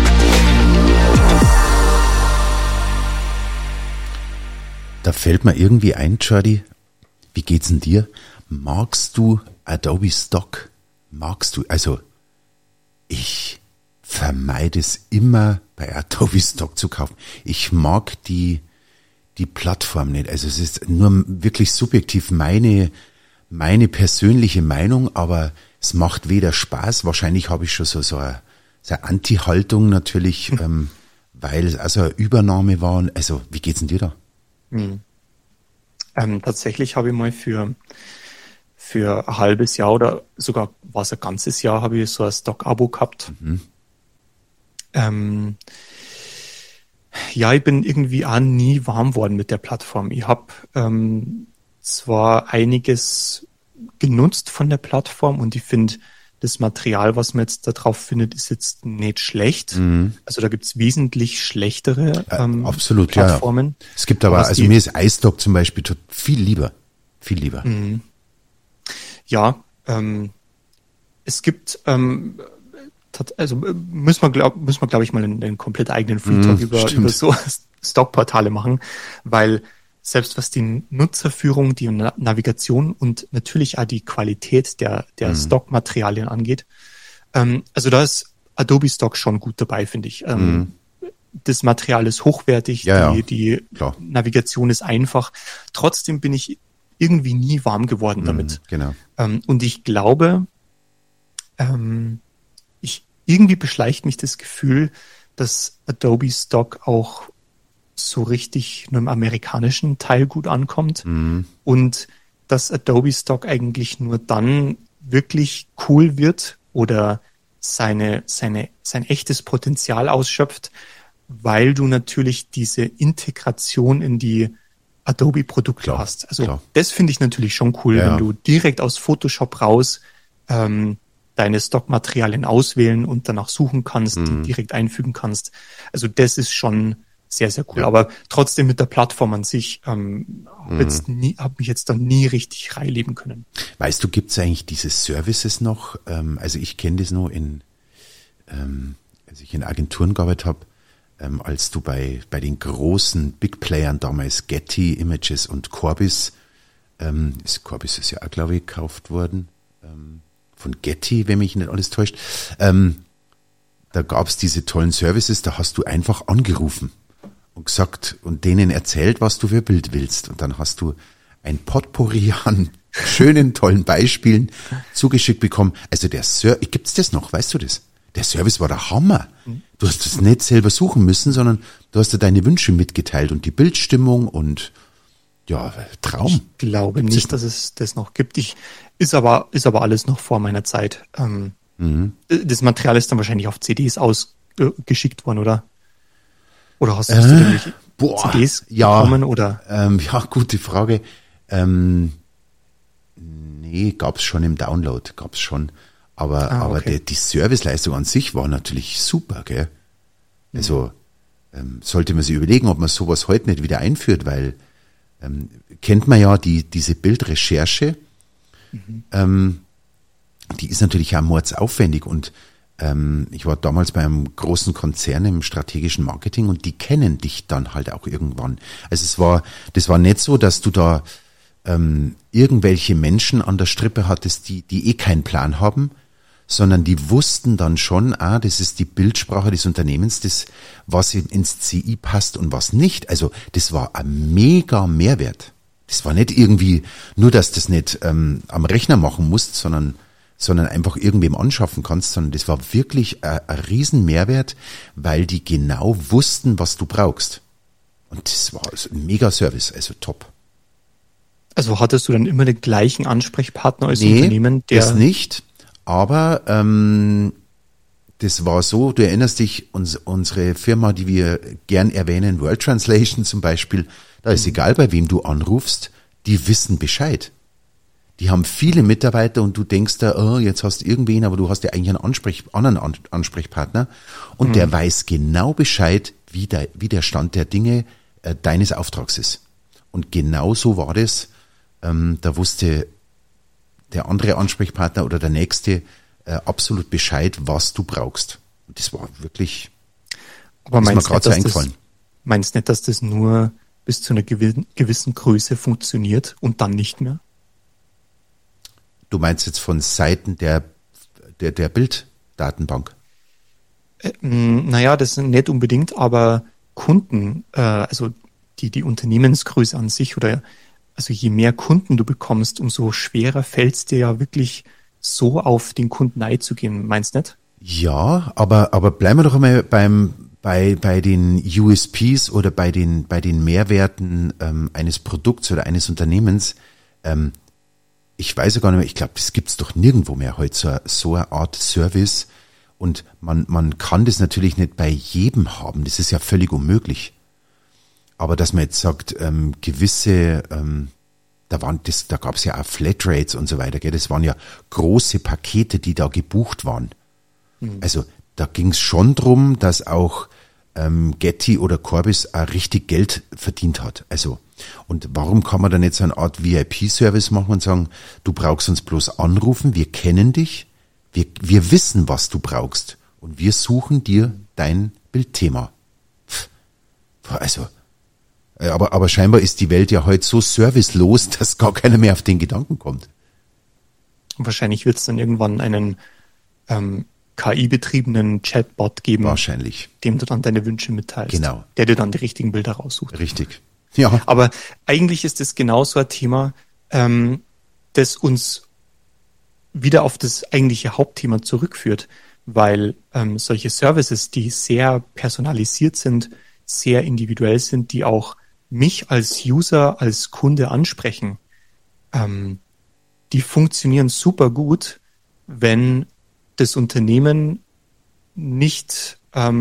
Da fällt mir irgendwie ein, Jordi, wie geht's denn dir? Magst du Adobe Stock? Also ich vermeide es immer, bei Adobe Stock zu kaufen. Ich mag die Plattform nicht. Also es ist nur wirklich subjektiv meine persönliche Meinung, aber es macht weder Spaß, wahrscheinlich habe ich schon so eine Anti-Haltung natürlich, weil es also eine Übernahme war. Also wie geht's denn dir da? Tatsächlich habe ich mal für ein halbes Jahr oder sogar war es ein ganzes Jahr, habe ich so ein Stock-Abo gehabt. Ja, ich bin irgendwie auch nie warm worden mit der Plattform. Ich habe zwar einiges genutzt von der Plattform und ich finde, das Material, was man jetzt da drauf findet, ist jetzt nicht schlecht. Also da gibt's wesentlich schlechtere absolut, Plattformen. Ja. Es gibt aber, also mir ist iStock zum Beispiel viel lieber. Ja, es gibt also müssen wir glaube ich mal einen komplett eigenen Free Talk über so Stockportale machen, weil selbst was die Nutzerführung, die Navigation und natürlich auch die Qualität der Stockmaterialien angeht, also da ist Adobe Stock schon gut dabei, finde ich. Das Material ist hochwertig, die Navigation ist einfach. Trotzdem bin ich irgendwie nie warm geworden damit. Genau. Und ich glaube, irgendwie beschleicht mich das Gefühl, dass Adobe Stock auch so richtig nur im amerikanischen Teil gut ankommt und dass Adobe Stock eigentlich nur dann wirklich cool wird oder sein echtes Potenzial ausschöpft, weil du natürlich diese Integration in die Adobe-Produkte hast. Also das finde ich natürlich schon cool, wenn du direkt aus Photoshop raus deine Stockmaterialien auswählen und danach suchen kannst, die direkt einfügen kannst. Also das ist schon sehr, sehr cool. Ja. Aber trotzdem mit der Plattform an sich habe mich jetzt da nie richtig reinleben können. Weißt du, gibt es eigentlich diese Services noch? Also ich kenne das nur als ich in Agenturen gearbeitet habe, als du bei den großen Big Playern damals Getty Images und Corbis, Corbis ist ja auch, glaube ich, gekauft worden, von Getty, wenn mich nicht alles täuscht, da gab es diese tollen Services, da hast du einfach angerufen und gesagt und denen erzählt, was du für Bild willst. Und dann hast du ein Potpourri an schönen, tollen Beispielen zugeschickt bekommen. Also gibt's das noch? Weißt du das? Der Service war der Hammer. Du hast das nicht selber suchen müssen, sondern du hast dir deine Wünsche mitgeteilt und die Bildstimmung und ja, Traum. Ich glaube nicht, dass es das noch gibt. Ist aber alles noch vor meiner Zeit. Das Material ist dann wahrscheinlich auf CDs geschickt worden, oder? Oder hast du irgendwelche CDs bekommen, oder? Ja, gute Frage. Nee, gab's schon im Download, gab's schon. Aber okay. die Serviceleistung an sich war natürlich super, gell? Also sollte man sich überlegen, ob man sowas heute nicht wieder einführt, weil kennt man ja diese Bildrecherche, die ist natürlich auch mordsaufwendig und ich war damals bei einem großen Konzern im strategischen Marketing und die kennen dich dann halt auch irgendwann. Also das war nicht so, dass du da irgendwelche Menschen an der Strippe hattest, die keinen Plan haben, sondern die wussten dann schon, das ist die Bildsprache des Unternehmens, das, was ins CI passt und was nicht. Also das war ein mega Mehrwert. Das war nicht irgendwie, nur dass du das nicht am Rechner machen musst, sondern einfach irgendwem anschaffen kannst, sondern das war wirklich ein riesen Mehrwert, weil die genau wussten, was du brauchst. Und das war ein mega Service, also top. Also hattest du dann immer den gleichen Ansprechpartner als Unternehmen? Das nicht. Aber das war so, du erinnerst dich, unsere Firma, die wir gern erwähnen, World Translation zum Beispiel, da ist egal, bei wem du anrufst, die wissen Bescheid. Die haben viele Mitarbeiter und du denkst da, jetzt hast du irgendwen, aber du hast ja eigentlich einen anderen Ansprechpartner und der weiß genau Bescheid, wie der Stand der Dinge deines Auftrags ist. Und genau so war das. Da wusste der andere Ansprechpartner oder der nächste absolut Bescheid, was du brauchst. Und das war wirklich, aber ist mir gerade so eingefallen. Meinst nicht, dass das nur bis zu einer gewissen Größe funktioniert und dann nicht mehr? Du meinst jetzt von Seiten der Bilddatenbank? Naja, das nicht unbedingt, aber Kunden, also die Unternehmensgröße an sich oder also je mehr Kunden du bekommst, umso schwerer fällt es dir ja wirklich so auf den Kunden einzugehen, meinst du nicht? Ja, aber bleiben wir doch einmal bei den USPs oder bei den Mehrwerten eines Produkts oder eines Unternehmens. Ich weiß ja gar nicht mehr, ich glaube, das gibt's doch nirgendwo mehr heute, so eine Art Service. Und man kann das natürlich nicht bei jedem haben, das ist ja völlig unmöglich. Aber dass man jetzt sagt, gewisse, da gab es ja auch Flatrates und so weiter, gell? Das waren ja große Pakete, die da gebucht waren. Also da ging es schon drum, dass auch Getty oder Corbis auch richtig Geld verdient hat. Also, und warum kann man dann nicht so eine Art VIP-Service machen und sagen, du brauchst uns bloß anrufen, wir kennen dich, wir wissen, was du brauchst und wir suchen dir dein Bildthema. Also, aber scheinbar ist die Welt ja heute so servicelos, dass gar keiner mehr auf den Gedanken kommt. Und wahrscheinlich wird es dann irgendwann einen KI-betriebenen Chatbot geben. Wahrscheinlich. Dem du dann deine Wünsche mitteilst. Genau. Der dir dann die richtigen Bilder raussucht. Richtig. Ja. Aber eigentlich ist es genau so ein Thema, das uns wieder auf das eigentliche Hauptthema zurückführt, weil solche Services, die sehr personalisiert sind, sehr individuell sind, die auch mich als User, als Kunde ansprechen, die funktionieren super gut, wenn das Unternehmen nicht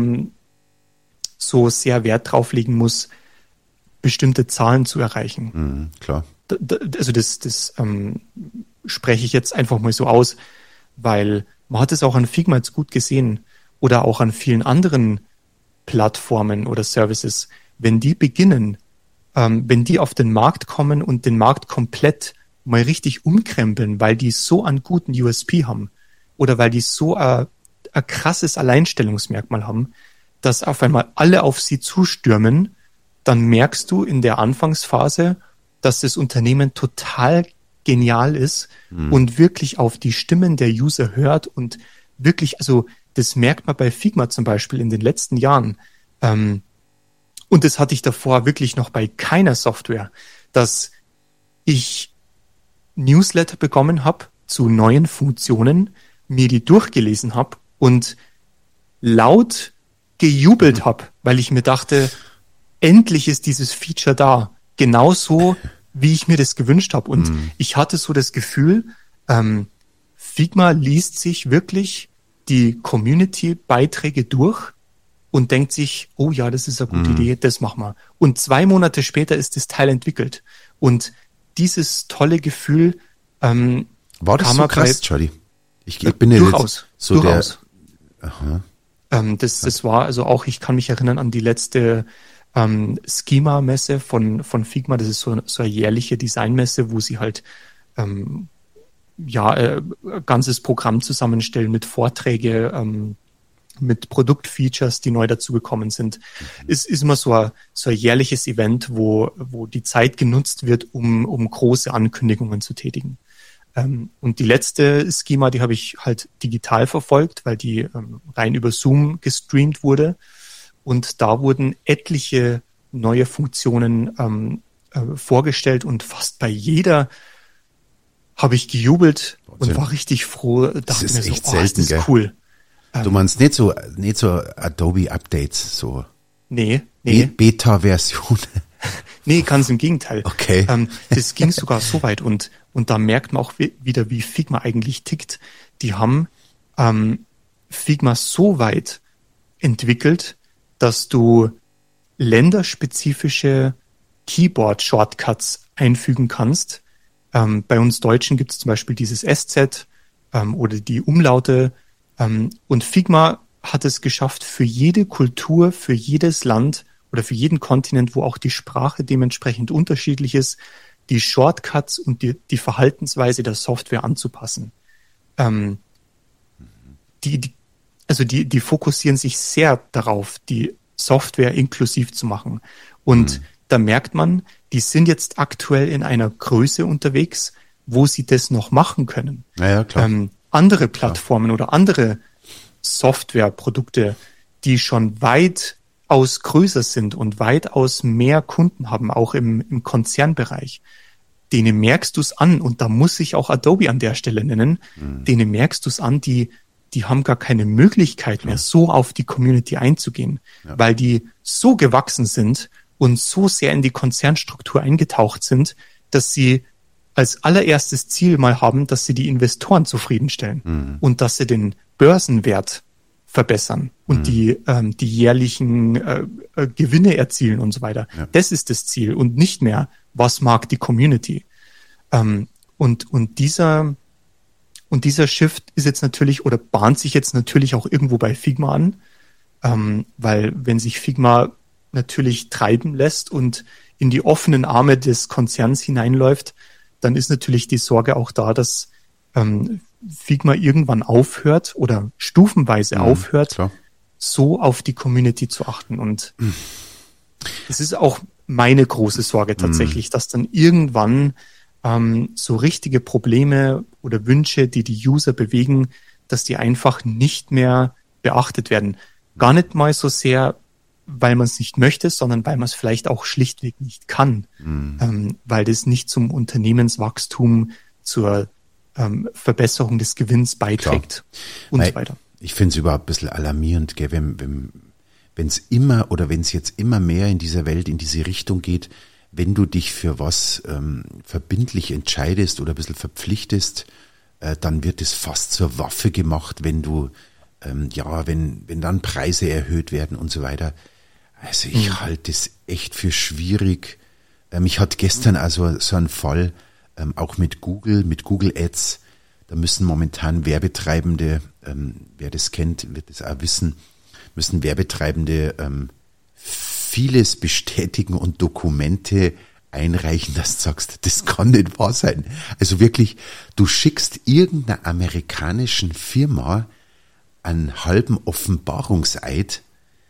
so sehr Wert drauf legen muss, bestimmte Zahlen zu erreichen. Klar. Also das spreche ich jetzt einfach mal so aus, weil man hat es auch an Figma jetzt gut gesehen oder auch an vielen anderen Plattformen oder Services, wenn die beginnen, wenn die auf den Markt kommen und den Markt komplett mal richtig umkrempeln, weil die so einen guten USP haben oder weil die so ein krasses Alleinstellungsmerkmal haben, dass auf einmal alle auf sie zustürmen, dann merkst du in der Anfangsphase, dass das Unternehmen total genial ist und wirklich auf die Stimmen der User hört und wirklich, also das merkt man bei Figma zum Beispiel in den letzten Jahren. Und das hatte ich davor wirklich noch bei keiner Software, dass ich Newsletter bekommen habe zu neuen Funktionen, mir die durchgelesen habe und laut gejubelt habe, weil ich mir dachte, endlich ist dieses Feature da. Genauso, wie ich mir das gewünscht habe. Und ich hatte so das Gefühl, Figma liest sich wirklich die Community-Beiträge durch und denkt sich, oh ja, das ist eine gute Idee, das machen wir. Und 2 Monate später ist das Teil entwickelt. Und dieses tolle Gefühl war das so krass, Charlie? Ich bin ja durchaus, so durchaus. Aha. Das war also auch, ich kann mich erinnern an die letzte Schema-Messe von Figma. Das ist so eine jährliche Designmesse, wo sie halt ein ganzes Programm zusammenstellen mit Vorträge, mit Produktfeatures, die neu dazugekommen sind. Es ist immer so ein jährliches Event, wo die Zeit genutzt wird, um große Ankündigungen zu tätigen. Und die letzte Schema, die habe ich halt digital verfolgt, weil die rein über Zoom gestreamt wurde. Und da wurden etliche neue Funktionen vorgestellt und fast bei jeder habe ich gejubelt und war richtig froh. Das ist echt so, selten, ist das gell? Cool. Du meinst nicht so Adobe-Updates, so Nee. Beta-Version? Nee, ganz im Gegenteil. Okay. Das ging sogar so weit und da merkt man auch wieder, wie Figma eigentlich tickt. Die haben Figma so weit entwickelt, dass du länderspezifische Keyboard-Shortcuts einfügen kannst. Bei uns Deutschen gibt es zum Beispiel dieses SZ oder die Umlaute. Und Figma hat es geschafft, für jede Kultur, für jedes Land oder für jeden Kontinent, wo auch die Sprache dementsprechend unterschiedlich ist, die Shortcuts und die Verhaltensweise der Software anzupassen. Die fokussieren sich sehr darauf, die Software inklusiv zu machen. Und da merkt man, die sind jetzt aktuell in einer Größe unterwegs, wo sie das noch machen können. Ja, klar. Andere Plattformen oder andere Softwareprodukte, die schon weitaus größer sind und weitaus mehr Kunden haben, auch im Konzernbereich, denen merkst du es an, und da muss ich auch Adobe an der Stelle nennen, denen merkst du es an, die haben gar keine Möglichkeit mehr, so auf die Community einzugehen, weil die so gewachsen sind und so sehr in die Konzernstruktur eingetaucht sind, dass sie als allererstes Ziel mal haben, dass sie die Investoren zufriedenstellen und dass sie den Börsenwert verbessern und die jährlichen Gewinne erzielen und so weiter. Ja. Das ist das Ziel und nicht mehr, was mag die Community. Und dieser Shift ist jetzt natürlich oder bahnt sich jetzt natürlich auch irgendwo bei Figma an, weil wenn sich Figma natürlich treiben lässt und in die offenen Arme des Konzerns hineinläuft, dann ist natürlich die Sorge auch da, dass Figma irgendwann aufhört oder stufenweise aufhört, klar, so auf die Community zu achten. Und das ist auch meine große Sorge tatsächlich, dass dann irgendwann so richtige Probleme oder Wünsche, die User bewegen, dass die einfach nicht mehr beachtet werden. Gar nicht mal so sehr, weil man es nicht möchte, sondern weil man es vielleicht auch schlichtweg nicht kann, weil das nicht zum Unternehmenswachstum, zur Verbesserung des Gewinns beiträgt. Klar. Und so weiter. Ich finde es überhaupt ein bisschen alarmierend, gell, wenn es immer oder wenn es jetzt immer mehr in dieser Welt in diese Richtung geht, wenn du dich für was verbindlich entscheidest oder ein bisschen verpflichtest, dann wird es fast zur Waffe gemacht, wenn du wenn dann Preise erhöht werden und so weiter. Also ich halte es echt für schwierig. Ich hatte gestern also so einen Fall, auch mit Google Ads. Da müssen momentan Werbetreibende, wer das kennt, wird es auch wissen, müssen Werbetreibende vieles bestätigen und Dokumente einreichen, dass du sagst, das kann nicht wahr sein. Also wirklich, du schickst irgendeiner amerikanischen Firma einen halben Offenbarungseid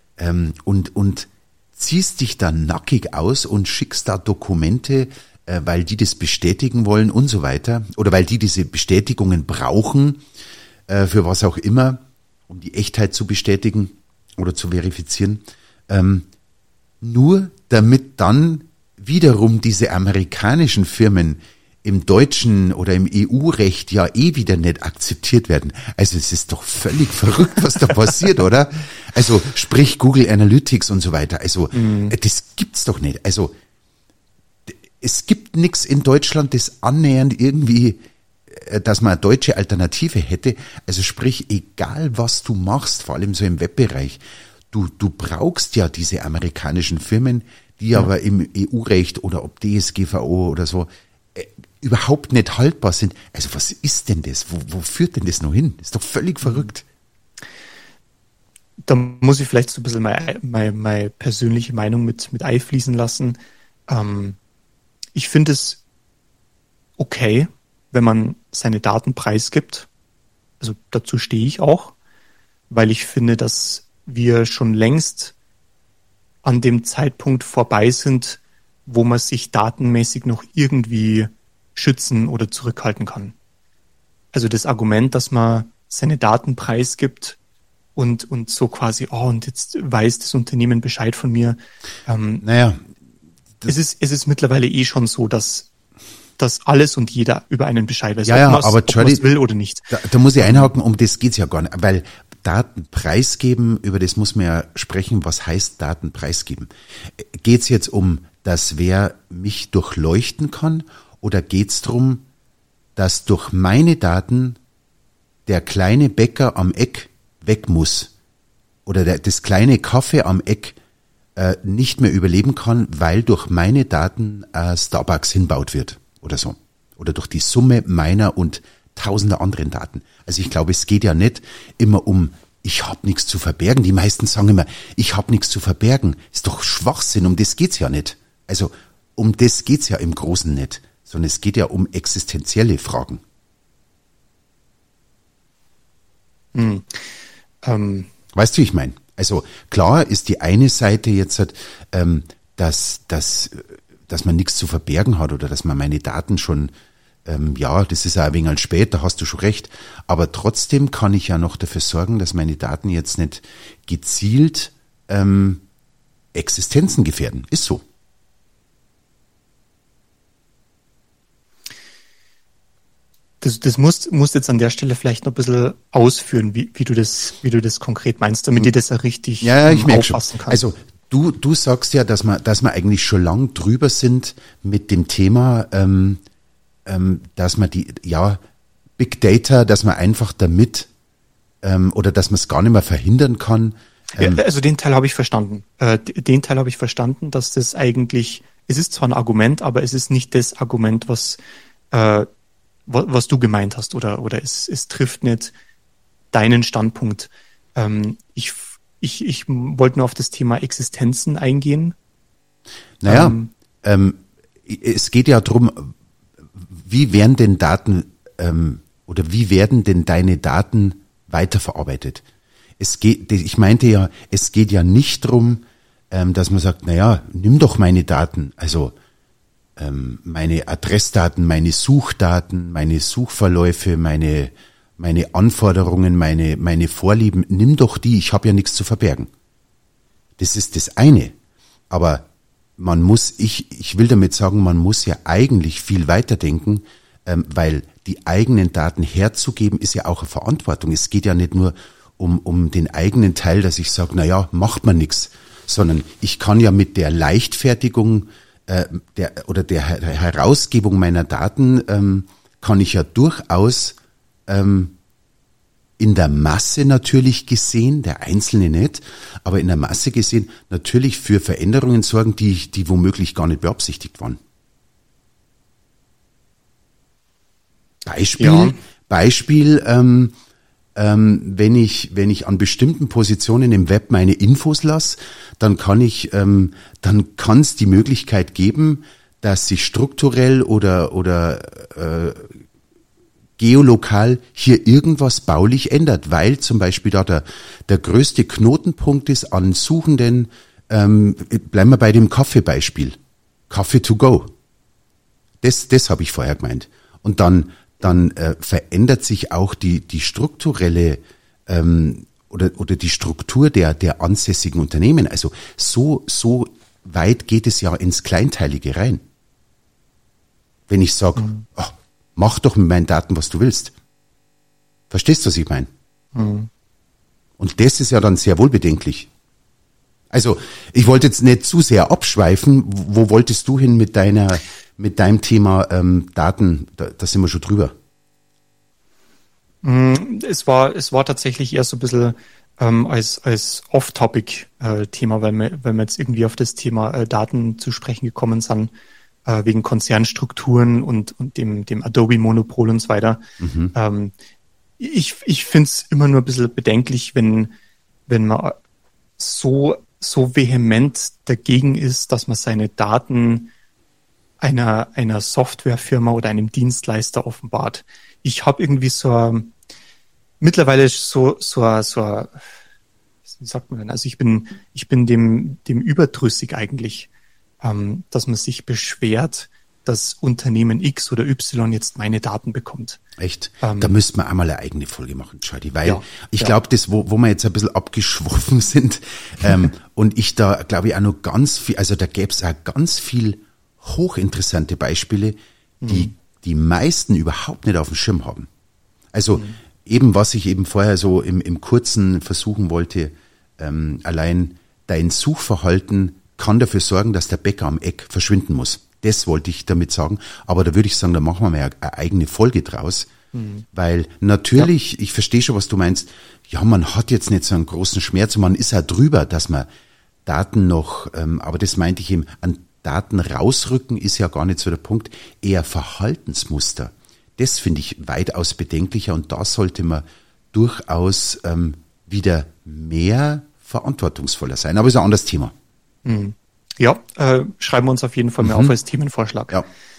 und ziehst dich dann nackig aus und schickst da Dokumente, weil die das bestätigen wollen und so weiter, oder weil die diese Bestätigungen brauchen, für was auch immer, um die Echtheit zu bestätigen oder zu verifizieren, nur damit dann wiederum diese amerikanischen Firmen im deutschen oder im EU-Recht ja wieder nicht akzeptiert werden. Also es ist doch völlig verrückt, was da passiert, oder? Also sprich Google Analytics und so weiter. Also das gibt's doch nicht. Also es gibt nichts in Deutschland, das annähernd irgendwie, dass man eine deutsche Alternative hätte. Also sprich, egal was du machst, vor allem so im Webbereich, du brauchst ja diese amerikanischen Firmen, die aber im EU-Recht oder ob DSGVO oder so überhaupt nicht haltbar sind. Also was ist denn das? Wo führt denn das noch hin? Ist doch völlig verrückt. Da muss ich vielleicht so ein bisschen meine persönliche Meinung mit einfließen lassen. Ich finde es okay, wenn man seine Daten preisgibt. Also dazu stehe ich auch, weil ich finde, dass wir schon längst an dem Zeitpunkt vorbei sind, wo man sich datenmäßig noch irgendwie schützen oder zurückhalten kann. Also das Argument, dass man seine Daten preisgibt und so quasi, und jetzt weiß das Unternehmen Bescheid von mir. Es ist mittlerweile schon so, dass alles und jeder über einen Bescheid weiß, ob man es will oder nicht. Da muss ich einhaken, um das geht's ja gar nicht, weil Daten preisgeben, über das muss man ja sprechen, was heißt Daten preisgeben? Geht's jetzt um, dass wer mich durchleuchten kann, oder geht's darum, dass durch meine Daten der kleine Bäcker am Eck weg muss oder das kleine Kaffee am Eck nicht mehr überleben kann, weil durch meine Daten Starbucks hinbaut wird oder so. Oder durch die Summe meiner und tausender anderen Daten. Also ich glaube, es geht ja nicht immer um, ich habe nichts zu verbergen. Die meisten sagen immer, ich habe nichts zu verbergen. Ist doch Schwachsinn, um das geht's ja nicht. Also um das geht's ja im Großen nicht, sondern es geht ja um existenzielle Fragen. Weißt du, wie ich meine? Also klar ist die eine Seite jetzt, dass man nichts zu verbergen hat oder dass man meine Daten schon, das ist ja ein wenig spät, da hast du schon recht, aber trotzdem kann ich ja noch dafür sorgen, dass meine Daten jetzt nicht gezielt Existenzen gefährden. Ist so. Das musst jetzt an der Stelle vielleicht noch ein bisschen ausführen, wie du das konkret meinst, damit ich das ja richtig ich merke auffassen schon. kann. Also du sagst ja, dass wir eigentlich schon lang drüber sind mit dem Thema, dass man Big Data, dass man einfach damit oder dass man es gar nicht mehr verhindern kann. Also den Teil habe ich verstanden. Dass das eigentlich, es ist zwar ein Argument, aber es ist nicht das Argument, was du gemeint hast, oder es trifft nicht deinen Standpunkt. Ich wollte nur auf das Thema Existenzen eingehen. Es geht ja darum, wie werden denn Daten wie werden denn deine Daten weiterverarbeitet? Ich meinte ja, es geht ja nicht darum, dass man sagt, nimm doch meine Daten, also meine Adressdaten, meine Suchdaten, meine Suchverläufe, meine Anforderungen, meine Vorlieben, nimm doch die, ich habe ja nichts zu verbergen. Das ist das eine. Aber ich will damit sagen, man muss ja eigentlich viel weiter denken, weil die eigenen Daten herzugeben ist ja auch eine Verantwortung. Es geht ja nicht nur um den eigenen Teil, dass ich sage, macht man nichts, sondern ich kann ja mit der Leichtfertigung der Herausgebung meiner Daten kann ich ja durchaus in der Masse natürlich gesehen, der Einzelne nicht, aber in der Masse gesehen natürlich für Veränderungen sorgen, die womöglich gar nicht beabsichtigt waren. Beispiel, wenn ich an bestimmten Positionen im Web meine Infos lasse, dann kann es die Möglichkeit geben, dass sich strukturell oder geolokal hier irgendwas baulich ändert, weil zum Beispiel da der größte Knotenpunkt ist an Suchenden, bleiben wir bei dem Kaffee-Beispiel, Kaffee to go. Das habe ich vorher gemeint. Und dann verändert sich auch die strukturelle oder die Struktur der ansässigen Unternehmen. Also so weit geht es ja ins Kleinteilige rein. Wenn ich sage, mach doch mit meinen Daten, was du willst. Verstehst du, was ich meine? Und das ist ja dann sehr wohl bedenklich. Also ich wollte jetzt nicht zu sehr abschweifen. Wo wolltest du hin mit deinem Thema Daten? Da sind wir schon drüber. Es war tatsächlich eher so ein bisschen als Off-Topic-Thema, weil wir jetzt irgendwie auf das Thema Daten zu sprechen gekommen sind, wegen Konzernstrukturen und dem Adobe-Monopol und so weiter. Ich finde es immer nur ein bisschen bedenklich, wenn man so vehement dagegen ist, dass man seine Daten einer Softwarefirma oder einem Dienstleister offenbart. Ich habe irgendwie mittlerweile wie sagt man denn? Also ich bin dem überdrüssig eigentlich, dass man sich beschwert, dass Unternehmen X oder Y jetzt meine Daten bekommt. Echt? Da müssten wir einmal eine eigene Folge machen, Shadi, weil ich glaube, das, wo wir jetzt ein bisschen abgeschworfen sind, und ich da, glaube ich, auch noch ganz viel, also da gäbe es auch ganz viel hochinteressante Beispiele, die die meisten überhaupt nicht auf dem Schirm haben. Also eben, was ich eben vorher so im Kurzen versuchen wollte, allein dein Suchverhalten kann dafür sorgen, dass der Bäcker am Eck verschwinden muss. Das wollte ich damit sagen. Aber da würde ich sagen, da machen wir mal eine eigene Folge draus. Weil natürlich, ich verstehe schon, was du meinst, ja, man hat jetzt nicht so einen großen Schmerz und man ist auch drüber, dass man Daten noch, aber das meinte ich eben, an Daten rausrücken ist ja gar nicht so der Punkt, eher Verhaltensmuster. Das finde ich weitaus bedenklicher und da sollte man durchaus wieder mehr verantwortungsvoller sein. Aber ist ein anderes Thema. Ja, schreiben wir uns auf jeden Fall mehr auf als Themenvorschlag.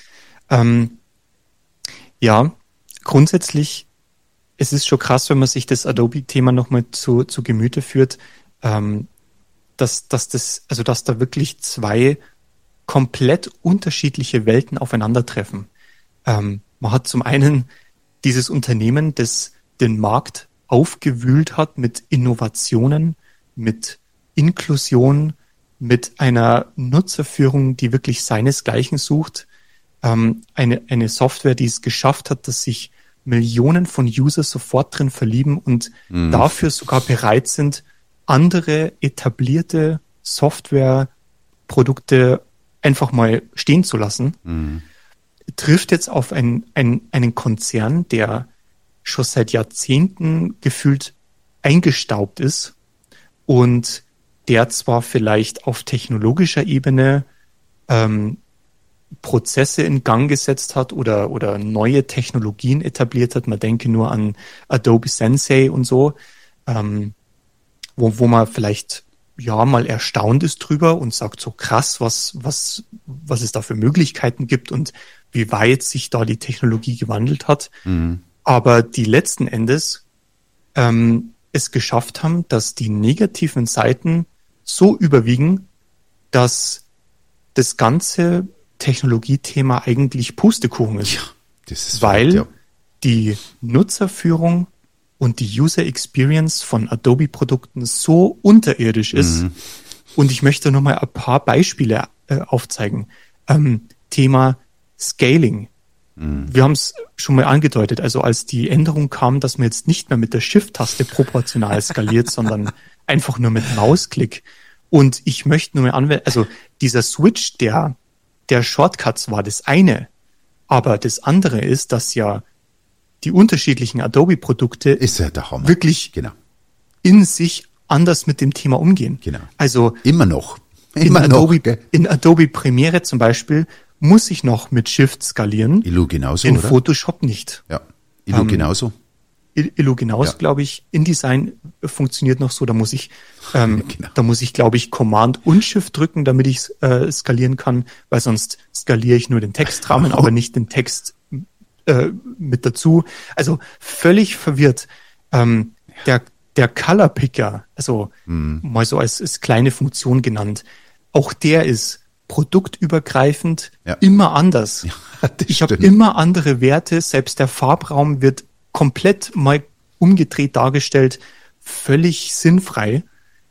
Ja, grundsätzlich, es ist schon krass, wenn man sich das Adobe-Thema nochmal zu Gemüte führt, dass da wirklich zwei komplett unterschiedliche Welten aufeinandertreffen. Man hat zum einen dieses Unternehmen, das den Markt aufgewühlt hat mit Innovationen, mit Inklusion, mit einer Nutzerführung, die wirklich seinesgleichen sucht. Eine Software, die es geschafft hat, dass sich Millionen von Users sofort drin verlieben und dafür sogar bereit sind, andere etablierte Softwareprodukte einfach mal stehen zu lassen, trifft jetzt auf einen Konzern, der schon seit Jahrzehnten gefühlt eingestaubt ist und der zwar vielleicht auf technologischer Ebene Prozesse in Gang gesetzt hat oder neue Technologien etabliert hat. Man denke nur an Adobe Sensei und so, wo man vielleicht mal erstaunt ist drüber und sagt so krass, was es da für Möglichkeiten gibt und wie weit sich da die Technologie gewandelt hat. Aber die letzten Endes es geschafft haben, dass die negativen Seiten so überwiegen, dass das ganze Technologiethema eigentlich Pustekuchen ist. Ja, das ist weil die Nutzerführung und die User Experience von Adobe-Produkten so unterirdisch ist. Und ich möchte nochmal ein paar Beispiele aufzeigen. Thema Scaling. Wir haben es schon mal angedeutet, also als die Änderung kam, dass man jetzt nicht mehr mit der Shift-Taste proportional skaliert, sondern einfach nur mit Mausklick. Und ich möchte nur mal anwenden, also dieser Switch der Shortcuts war das eine, aber das andere ist, dass ja die unterschiedlichen Adobe-Produkte ist ja der Hammer. Wirklich in sich anders mit dem Thema umgehen. Genau. Also immer noch. In Adobe Premiere zum Beispiel muss ich noch mit Shift skalieren. Illu genauso, in oder? Photoshop nicht. Ja, Illu genauso. Illu genauso, glaube ich. InDesign funktioniert noch so, da muss ich, glaube ich, Command und Shift drücken, damit ich skalieren kann, weil sonst skaliere ich nur den Textrahmen, aber nicht den Text mit dazu. Also völlig verwirrt. Der Color Picker, also mal so als kleine Funktion genannt, auch der ist produktübergreifend immer anders. Ja, ich habe immer andere Werte, selbst der Farbraum wird komplett mal umgedreht dargestellt, völlig sinnfrei.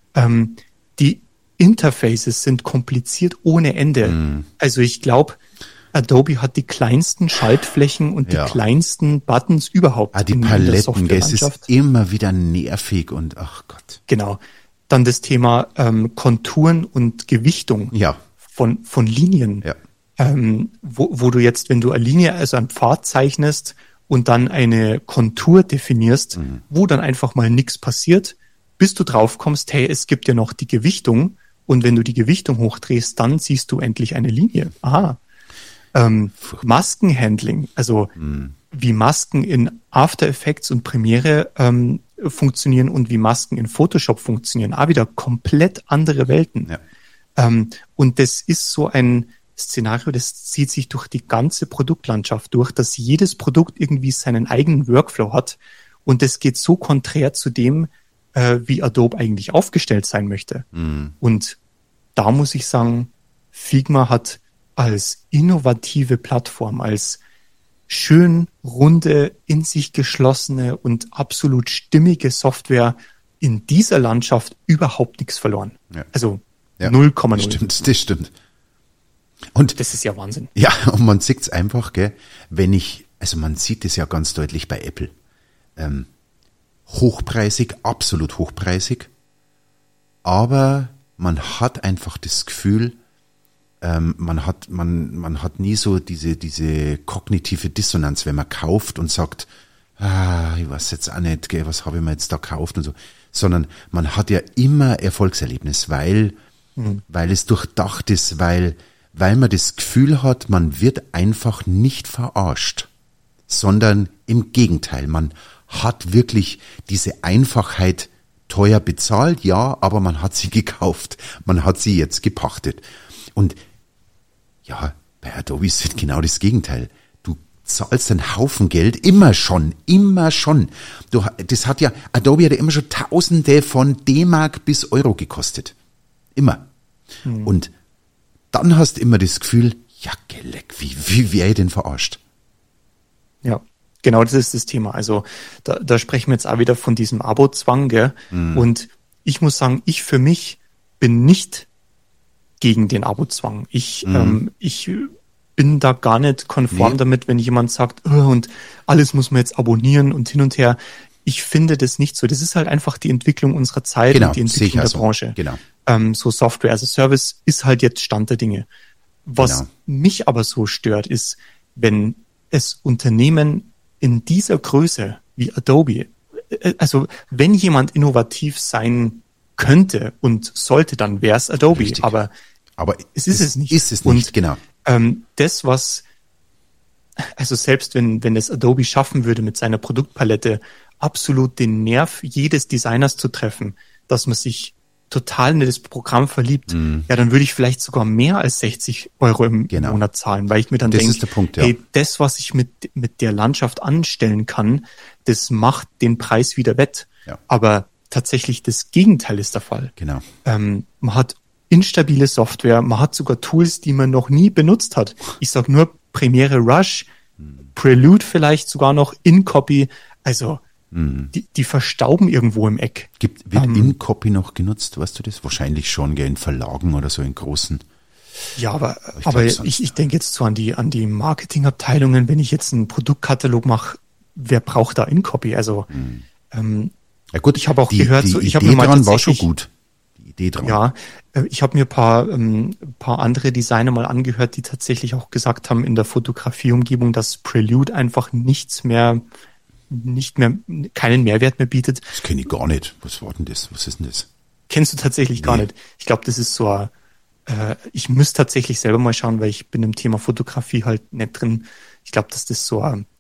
Die Interfaces sind kompliziert ohne Ende. Also ich glaube, Adobe hat die kleinsten Schaltflächen und die kleinsten Buttons überhaupt. Die Paletten, es ist immer wieder nervig und ach Gott. Genau. Dann das Thema Konturen und Gewichtung von Linien. Ja. Wo du jetzt, wenn du eine Linie, also einen Pfad zeichnest und dann eine Kontur definierst, wo dann einfach mal nichts passiert, bis du drauf kommst, hey, es gibt ja noch die Gewichtung und wenn du die Gewichtung hochdrehst, dann siehst du endlich eine Linie. Aha. Maskenhandling, also wie Masken in After Effects und Premiere funktionieren und wie Masken in Photoshop funktionieren, auch wieder komplett andere Welten. Ja. Und das ist so ein Szenario, das zieht sich durch die ganze Produktlandschaft durch, dass jedes Produkt irgendwie seinen eigenen Workflow hat und das geht so konträr zu dem, wie Adobe eigentlich aufgestellt sein möchte. Und da muss ich sagen, Figma hat als innovative Plattform, als schön runde, in sich geschlossene und absolut stimmige Software in dieser Landschaft überhaupt nichts verloren. Ja. Also 0,0. Das stimmt. Und das ist ja Wahnsinn. Ja, und man sieht es einfach, gell, man sieht es ja ganz deutlich bei Apple. Hochpreisig, absolut hochpreisig, aber man hat einfach das Gefühl, man hat nie so diese kognitive Dissonanz, wenn man kauft und sagt, ich weiß jetzt auch nicht, gell, was habe ich mir jetzt da gekauft und so, sondern man hat ja immer Erfolgserlebnis, weil es durchdacht ist, weil man das Gefühl hat, man wird einfach nicht verarscht, sondern im Gegenteil, man hat wirklich diese Einfachheit teuer bezahlt, ja, aber man hat sie gekauft, man hat sie jetzt gepachtet. Und ja, bei Adobe ist es genau das Gegenteil. Du zahlst einen Haufen Geld, immer schon. Adobe hat ja immer schon Tausende von D-Mark bis Euro gekostet. Immer. Und dann hast du immer das Gefühl, ja, geleck, wie wäre ich denn verarscht? Ja, genau, das ist das Thema. Also da sprechen wir jetzt auch wieder von diesem Abo-Zwang, gell? Und ich muss sagen, ich für mich bin nicht gegen den Abo-Zwang. Ich bin da gar nicht konform damit, wenn jemand sagt, und alles muss man jetzt abonnieren und hin und her. Ich finde das nicht so. Das ist halt einfach die Entwicklung unserer Zeit und die Entwicklung der Branche. Genau. So Software as a Service ist halt jetzt Stand der Dinge. Was mich aber so stört, ist, wenn es Unternehmen in dieser Größe wie Adobe, also wenn jemand innovativ sein könnte und sollte, dann wäre es Adobe. Richtig. Aber es ist es nicht. Ist es nicht, und, genau. Also selbst wenn es Adobe schaffen würde, mit seiner Produktpalette absolut den Nerv jedes Designers zu treffen, dass man sich total in das Programm verliebt, ja, dann würde ich vielleicht sogar mehr als 60 Euro im Monat zahlen, weil ich mir dann denke, hey, das, was ich mit der Landschaft anstellen kann, das macht den Preis wieder wett. Ja. Aber tatsächlich das Gegenteil ist der Fall. Genau. Man hat instabile Software, man hat sogar Tools, die man noch nie benutzt hat. Ich sag nur Premiere Rush, Prelude vielleicht sogar noch, InCopy, also die verstauben irgendwo im Eck. Wird InCopy noch genutzt, weißt du das? Wahrscheinlich schon, gell, in Verlagen oder so in großen. Ja, aber ich denke jetzt so an die Marketingabteilungen, wenn ich jetzt einen Produktkatalog mache, wer braucht da InCopy? Also ja gut, ich habe auch gehört, die Idee dran war schon gut. Die Idee dran. Ja, ich habe mir ein paar andere Designer mal angehört, die tatsächlich auch gesagt haben in der Fotografieumgebung, dass Prelude einfach keinen Mehrwert mehr bietet. Das kenne ich gar nicht. Was war denn das? Was ist denn das? Kennst du tatsächlich gar nicht. Ich glaube, das ist so ich müsste tatsächlich selber mal schauen, weil ich bin im Thema Fotografie halt nicht drin. Ich glaube, dass das so eine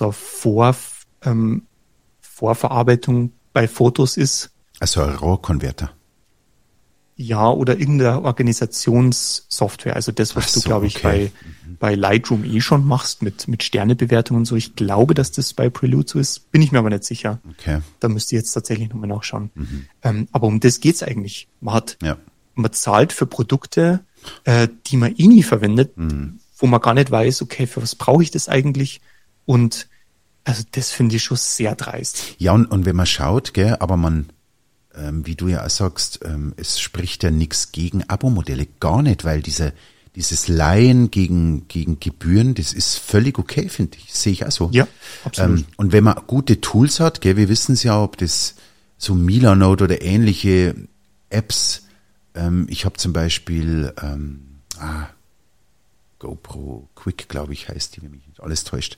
Vorverarbeitung bei Fotos ist. Also ein RAW-Konverter. Ja, oder irgendeine Organisationssoftware. Also das, was du, glaube ich, bei Lightroom schon machst mit Sternebewertung und so. Ich glaube, dass das bei Prelude so ist. Bin ich mir aber nicht sicher. Okay. Da müsste ich jetzt tatsächlich nochmal nachschauen. Aber um das geht's eigentlich. Man zahlt für Produkte, die man nie verwendet, wo man gar nicht weiß, okay, für was brauche ich das eigentlich? Und also das finde ich schon sehr dreist. Ja, und wenn man schaut, gell, aber man wie du ja auch sagst, es spricht ja nichts gegen Abo-Modelle, gar nicht, weil dieses Leihen gegen Gebühren, das ist völlig okay, finde ich, sehe ich auch so. Ja, absolut. Und wenn man gute Tools hat, gell, wir wissen es ja, ob das so Milanote oder ähnliche Apps, ich habe zum Beispiel GoPro Quick, glaube ich, heißt die, wenn mich nicht alles täuscht,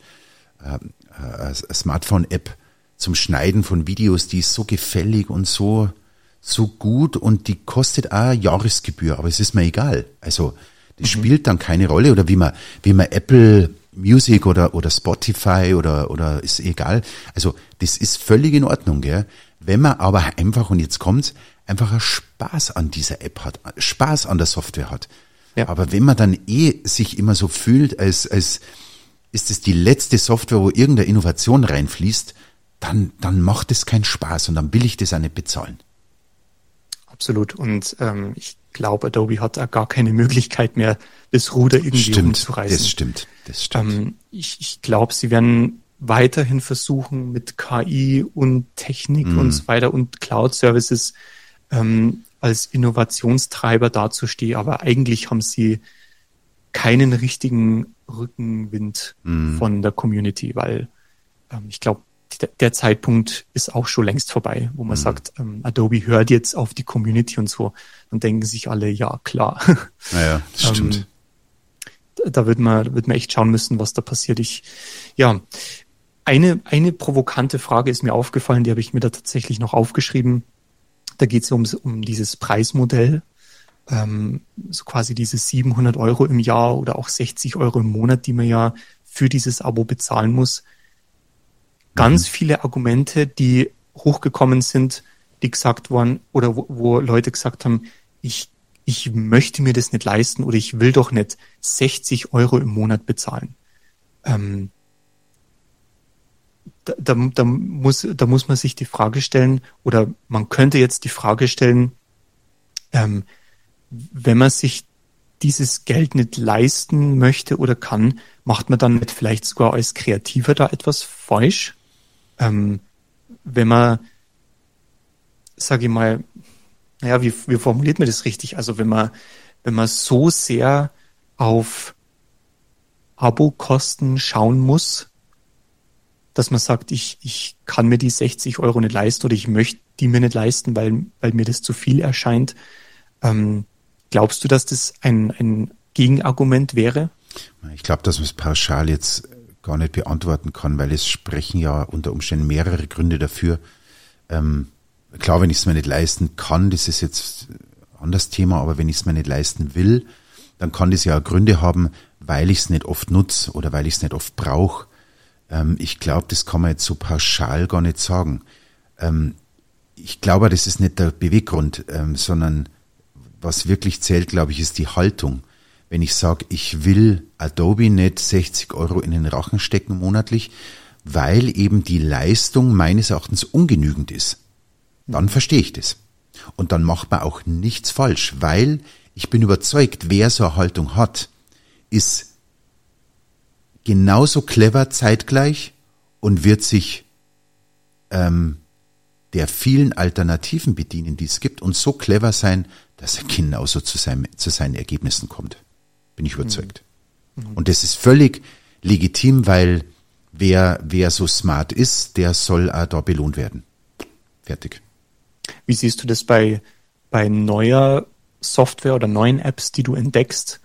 eine Smartphone-App zum Schneiden von Videos, die ist so gefällig und so so gut und die kostet auch Jahresgebühr, aber es ist mir egal. Also das spielt dann keine Rolle oder wie man Apple Music oder Spotify oder ist egal. Also das ist völlig in Ordnung, gell? Wenn man aber einfach, und jetzt kommt's, einfach einen Spaß an dieser App hat, Spaß an der Software hat. Ja. Aber wenn man dann sich immer so fühlt, als ist es die letzte Software, wo irgendeine Innovation reinfließt, dann macht es keinen Spaß und dann will ich das auch nicht bezahlen. Absolut. Und ich glaube, Adobe hat da gar keine Möglichkeit mehr, das Ruder irgendwie umzureißen. Das stimmt. Ich glaube, sie werden weiterhin versuchen, mit KI und Technik und so weiter und Cloud-Services als Innovationstreiber dazustehen. Aber eigentlich haben sie keinen richtigen Rückenwind von der Community, weil ich glaube, der Zeitpunkt ist auch schon längst vorbei, wo man sagt, Adobe hört jetzt auf die Community und so. Dann denken sich alle, ja klar. Ja, das stimmt. Da wird man echt schauen müssen, was da passiert. Eine provokante Frage ist mir aufgefallen, die habe ich mir da tatsächlich noch aufgeschrieben. Da geht es um dieses Preismodell. So quasi diese 700 € im Jahr oder auch 60 € im Monat, die man ja für dieses Abo bezahlen muss. Ganz viele Argumente, die hochgekommen sind, die gesagt wurden oder wo Leute gesagt haben, ich möchte mir das nicht leisten oder ich will doch nicht 60 € im Monat bezahlen. Da muss man sich die Frage stellen oder man könnte jetzt die Frage stellen, wenn man sich dieses Geld nicht leisten möchte oder kann, macht man dann nicht vielleicht sogar als Kreativer da etwas falsch? Wenn man, sage ich mal, naja, wie formuliert man das richtig? Also wenn man so sehr auf Abokosten schauen muss, dass man sagt, ich kann mir die 60 € nicht leisten oder ich möchte die mir nicht leisten, weil mir das zu viel erscheint. Glaubst du, dass das ein Gegenargument wäre? Ich glaube, dass man es pauschal jetzt gar nicht beantworten kann, weil es sprechen ja unter Umständen mehrere Gründe dafür. Klar, wenn ich es mir nicht leisten kann, das ist jetzt ein anderes Thema, aber wenn ich es mir nicht leisten will, dann kann das ja Gründe haben, weil ich es nicht oft nutze oder weil ich es nicht oft brauche. Ich glaube, das kann man jetzt so pauschal gar nicht sagen. Ich glaube, das ist nicht der Beweggrund, sondern was wirklich zählt, glaube ich, ist die Haltung. Wenn ich sage, ich will Adobe nicht 60 € in den Rachen stecken monatlich, weil eben die Leistung meines Erachtens ungenügend ist, dann verstehe ich das. Und dann macht man auch nichts falsch, weil ich bin überzeugt, wer so eine Haltung hat, ist genauso clever zeitgleich und wird sich der vielen Alternativen bedienen, die es gibt und so clever sein, dass er genauso zu seinen Ergebnissen kommt. Bin ich überzeugt. Und das ist völlig legitim, weil wer so smart ist, der soll auch da belohnt werden. Fertig. Wie siehst du das bei neuer Software oder neuen Apps, die du entdeckst,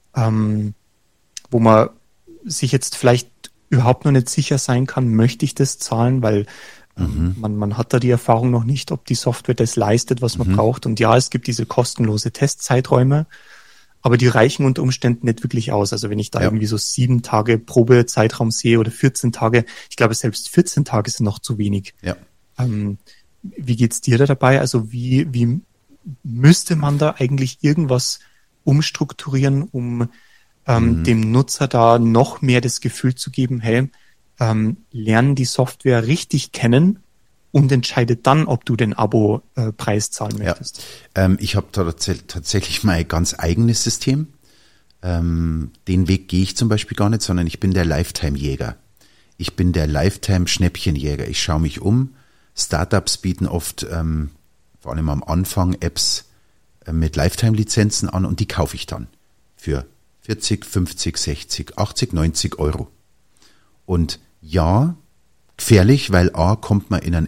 wo man sich jetzt vielleicht überhaupt noch nicht sicher sein kann, möchte ich das zahlen, weil man hat da die Erfahrung noch nicht, ob die Software das leistet, was man braucht. Und ja, es gibt diese kostenlose Testzeiträume, aber die reichen unter Umständen nicht wirklich aus. Also wenn ich da irgendwie so 7 Tage Probezeitraum sehe oder 14 Tage, ich glaube selbst 14 Tage sind noch zu wenig. Ja. Wie geht's dir da dabei? Also wie müsste man da eigentlich irgendwas umstrukturieren, um dem Nutzer da noch mehr das Gefühl zu geben, hey, lernen die Software richtig kennen und entscheidet dann, ob du den Abo-Preis zahlen möchtest. Ja. Ich habe da tatsächlich mein ganz eigenes System. Den Weg gehe ich zum Beispiel gar nicht, sondern ich bin der Lifetime-Jäger. Ich bin der Lifetime-Schnäppchenjäger. Ich schaue mich um. Startups bieten oft, vor allem am Anfang, Apps mit Lifetime-Lizenzen an und die kaufe ich dann für 40, 50, 60, 80, 90 €. Und ja, gefährlich, weil A, kommt man in ein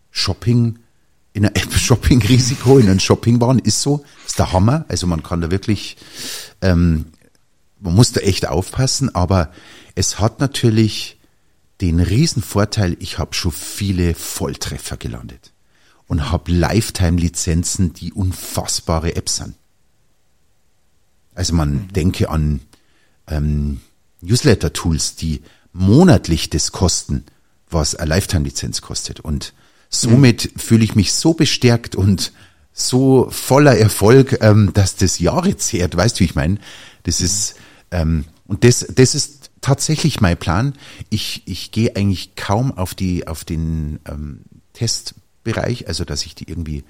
App-Shopping-Risiko, in einen Shopping-Wahn, ist so, ist der Hammer. Also man kann da wirklich, man muss da echt aufpassen, aber es hat natürlich den riesen Vorteil, ich habe schon viele Volltreffer gelandet. und habe Lifetime-Lizenzen, die unfassbare Apps sind. Also man denke an Newsletter-Tools, die monatlich das kosten, was eine Lifetime-Lizenz kostet. Und somit fühle ich mich so bestärkt und so voller Erfolg, dass das Jahre zehrt. Weißt du, wie ich meine? Das ist, und das ist tatsächlich mein Plan. Ich gehe eigentlich kaum auf den Testbereich, also dass ich die irgendwie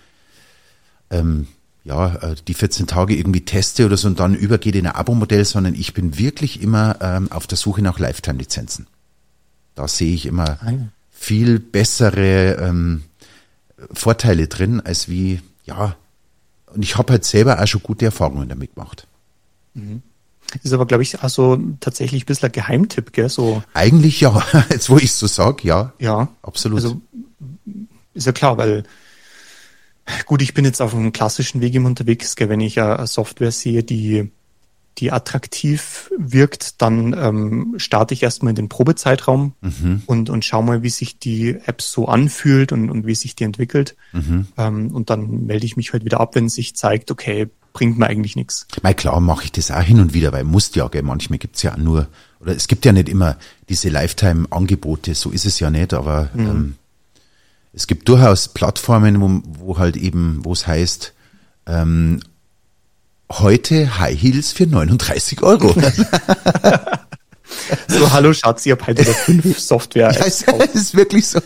die 14 Tage irgendwie teste oder so und dann übergehe in ein Abo-Modell, sondern ich bin wirklich immer auf der Suche nach Lifetime-Lizenzen. Da sehe ich immer viel bessere Vorteile drin, als wie, und ich habe halt selber auch schon gute Erfahrungen damit gemacht. Ist aber, glaube ich, also tatsächlich ein bisschen ein Geheimtipp, gell? So. Eigentlich ja, jetzt wo ich es so sage, ja. Ja. Absolut. Also ist ja klar, weil gut, ich bin jetzt auf einem klassischen Weg immer unterwegs, gell? Wenn ich eine Software sehe, die attraktiv wirkt, dann starte ich erstmal in den Probezeitraum und schau mal, wie sich die App so anfühlt und wie sich die entwickelt. Und dann melde ich mich halt wieder ab, wenn sich zeigt, okay, bringt mir eigentlich nichts. Mal klar mache ich das auch hin und wieder, weil musst ja, gell, manchmal gibt's ja auch nur, oder es gibt ja nicht immer diese Lifetime-Angebote, so ist es ja nicht, aber es gibt durchaus Plattformen, wo halt eben, wo es heißt, heute High Heels für 39 €. So, hallo Schatz, ich habe heute 5 Software. Ja, es ist wirklich so.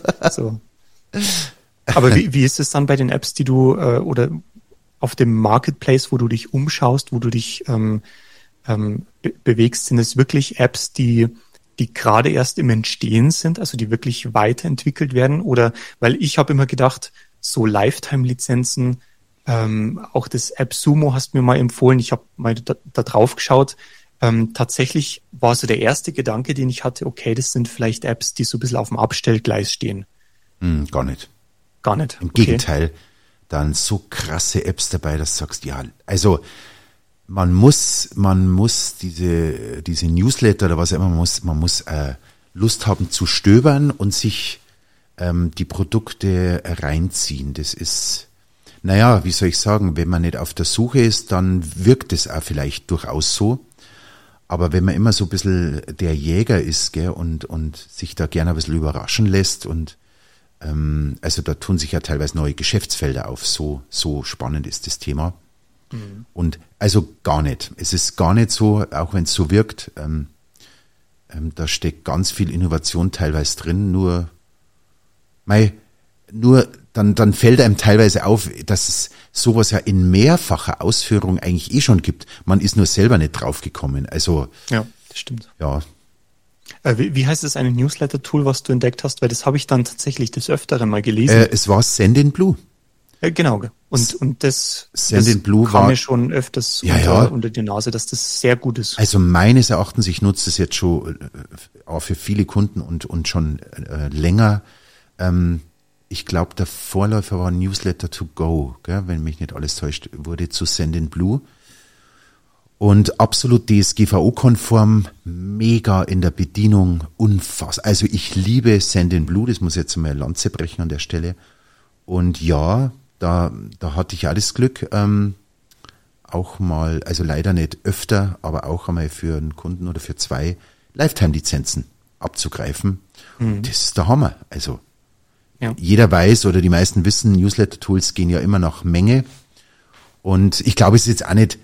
Aber wie ist es dann bei den Apps, die du oder auf dem Marketplace, wo du dich umschaust, wo du dich bewegst, sind es wirklich Apps, die gerade erst im Entstehen sind, also die wirklich weiterentwickelt werden? Oder, weil ich habe immer gedacht, so Lifetime-Lizenzen, auch das AppSumo hast mir mal empfohlen, ich habe mal da drauf geschaut. Tatsächlich war so der erste Gedanke, den ich hatte, okay, das sind vielleicht Apps, die so ein bisschen auf dem Abstellgleis stehen. Gar nicht. Gar nicht. Im Gegenteil, dann so krasse Apps dabei, dass du sagst, ja, also man muss diese Newsletter oder was immer, man muss Lust haben zu stöbern und sich die Produkte reinziehen. Das ist, naja, wie soll ich sagen, wenn man nicht auf der Suche ist, dann wirkt es auch vielleicht durchaus so. Aber wenn man immer so ein bisschen der Jäger ist, gell, und sich da gerne ein bisschen überraschen lässt und also da tun sich ja teilweise neue Geschäftsfelder auf, so spannend ist das Thema. Und also gar nicht. Es ist gar nicht so, auch wenn es so wirkt, da steckt ganz viel Innovation teilweise drin, nur dann fällt einem teilweise auf, dass es sowas ja in mehrfacher Ausführung eigentlich schon gibt. Man ist nur selber nicht drauf gekommen. Also ja, das stimmt. Ja. Wie heißt es, ein Newsletter-Tool, was du entdeckt hast? Weil das habe ich dann tatsächlich des Öfteren mal gelesen. Es war Sendinblue. Genau. Und das Sendinblue kam mir schon öfters unter die Nase, dass das sehr gut ist. Also meines Erachtens, ich nutze es jetzt schon auch für viele Kunden und schon länger. Ich glaube, der Vorläufer war Newsletter to go, gell, wenn mich nicht alles täuscht, wurde zu Sendinblue. Und absolut DSGVO-konform, mega in der Bedienung, unfassbar. Also ich liebe Sendinblue, das muss ich jetzt mal eine Lanze brechen an der Stelle. Und ja, da hatte ich alles Glück, auch mal, also leider nicht öfter, aber auch einmal für einen Kunden oder für 2 Lifetime-Lizenzen abzugreifen. Das ist der Hammer. Also jeder weiß oder die meisten wissen, Newsletter-Tools gehen ja immer nach Menge. Und ich glaube, es ist jetzt auch nicht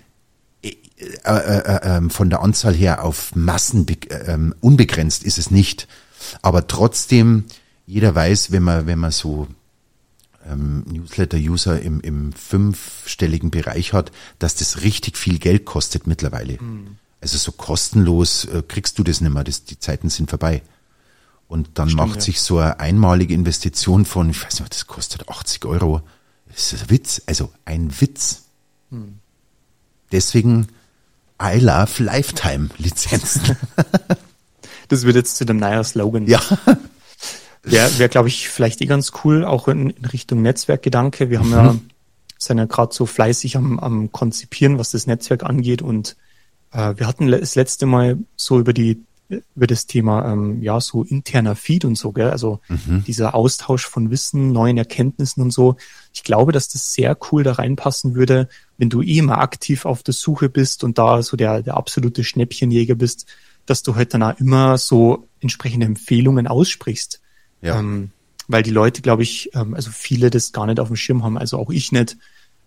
von der Anzahl her auf Massen unbegrenzt ist es nicht. Aber trotzdem, jeder weiß, wenn man so Newsletter-User im 5-stelligen Bereich hat, dass das richtig viel Geld kostet mittlerweile. Also so kostenlos kriegst du das nicht mehr, die Zeiten sind vorbei. Und dann macht sich so eine einmalige Investition von, ich weiß nicht, das kostet 80 €. Das ist ein Witz, also ein Witz. Deswegen, I love Lifetime-Lizenzen. Das wird jetzt zu dem neuen Slogan. Ja. Wäre, glaube ich, vielleicht ganz cool, auch in Richtung Netzwerkgedanke. Wir haben sind ja gerade so fleißig am Konzipieren, was das Netzwerk angeht. Und wir hatten das letzte Mal so über die Thema, so interner Feed und so, gell? Also dieser Austausch von Wissen, neuen Erkenntnissen und so. Ich glaube, dass das sehr cool da reinpassen würde, wenn du immer aktiv auf der Suche bist und da so der absolute Schnäppchenjäger bist, dass du halt dann auch immer so entsprechende Empfehlungen aussprichst. Ja. Weil die Leute, glaube ich, also viele das gar nicht auf dem Schirm haben, also auch ich nicht,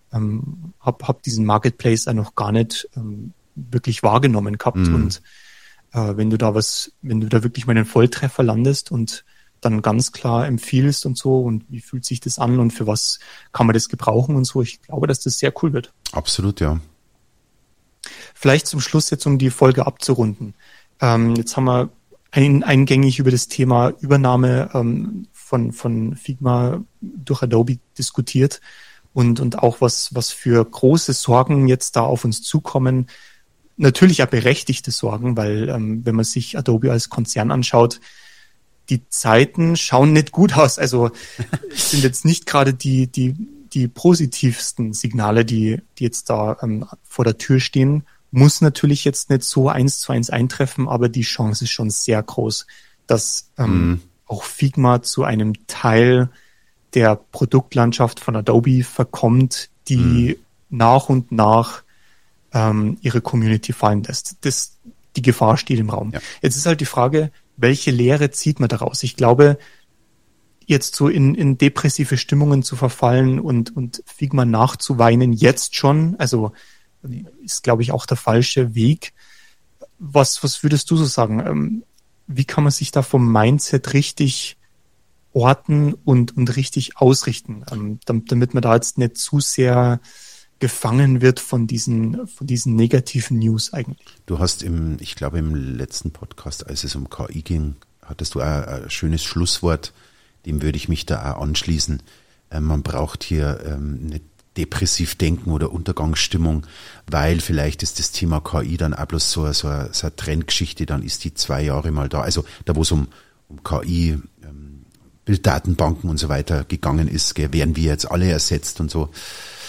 hab diesen Marketplace auch noch gar nicht wirklich wahrgenommen gehabt. Und wenn du da wirklich mal einen Volltreffer landest und dann ganz klar empfiehlst und so und wie fühlt sich das an und für was kann man das gebrauchen und so, ich glaube, dass das sehr cool wird. Absolut, ja. Vielleicht zum Schluss jetzt, um die Folge abzurunden. Jetzt haben wir eingängig über das Thema Übernahme von Figma durch Adobe diskutiert und auch was für große Sorgen jetzt da auf uns zukommen. Natürlich auch berechtigte Sorgen, weil wenn man sich Adobe als Konzern anschaut, die Zeiten schauen nicht gut aus. Also es sind jetzt nicht gerade die positivsten Signale, die jetzt da vor der Tür stehen. Muss natürlich jetzt nicht so 1:1 eintreffen, aber die Chance ist schon sehr groß, dass auch Figma zu einem Teil der Produktlandschaft von Adobe verkommt, die nach und nach ihre Community fallen lässt. Die Gefahr steht im Raum. Ja. Jetzt ist halt die Frage, welche Lehre zieht man daraus? Ich glaube, jetzt so in depressive Stimmungen zu verfallen und Figma nachzuweinen, jetzt schon, also ist, glaube ich, auch der falsche Weg. Was würdest du so sagen? Wie kann man sich da vom Mindset richtig orten und richtig ausrichten, damit man da jetzt nicht zu sehr gefangen wird von diesen negativen News eigentlich? Du hast ich glaube im letzten Podcast, als es um KI ging, hattest du ein schönes Schlusswort, dem würde ich mich da auch anschließen. Man braucht hier nicht depressiv denken oder Untergangsstimmung, weil vielleicht ist das Thema KI dann auch bloß so eine Trendgeschichte, dann ist die 2 Jahre mal da. Also da, wo es um KI, Bilddatenbanken und so weiter gegangen ist, werden wir jetzt alle ersetzt und so.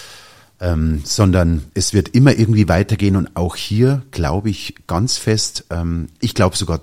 Sondern es wird immer irgendwie weitergehen und auch hier glaube ich ganz fest, ich glaube sogar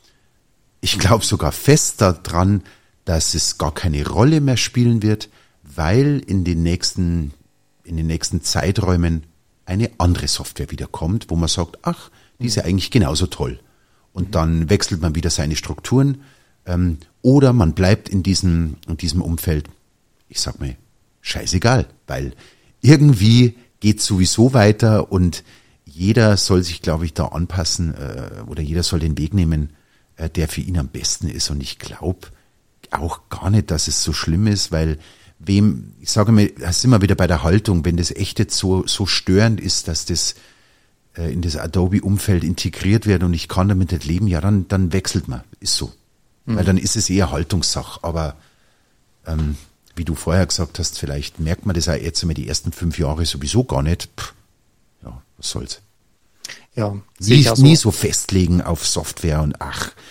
fest daran, dass es gar keine Rolle mehr spielen wird, weil in den nächsten Zeiträumen eine andere Software wieder kommt, wo man sagt, ach, die ist ja eigentlich genauso toll. Und dann wechselt man wieder seine Strukturen, oder man bleibt in diesem Umfeld, ich sag mal, scheißegal, weil irgendwie geht sowieso weiter und jeder soll sich, glaube ich, da anpassen oder jeder soll den Weg nehmen, der für ihn am besten ist. Und ich glaube auch gar nicht, dass es so schlimm ist, weil ich sage mal, das ist immer wieder bei der Haltung, wenn das echt jetzt so störend ist, dass das in das Adobe-Umfeld integriert wird und ich kann damit nicht leben, ja, dann wechselt man, ist so. Weil dann ist es eher Haltungssache, aber wie du vorher gesagt hast, vielleicht merkt man das auch jetzt einmal die ersten 5 Jahre sowieso gar nicht. Ja, was soll's. Ja, nie so festlegen auf Software und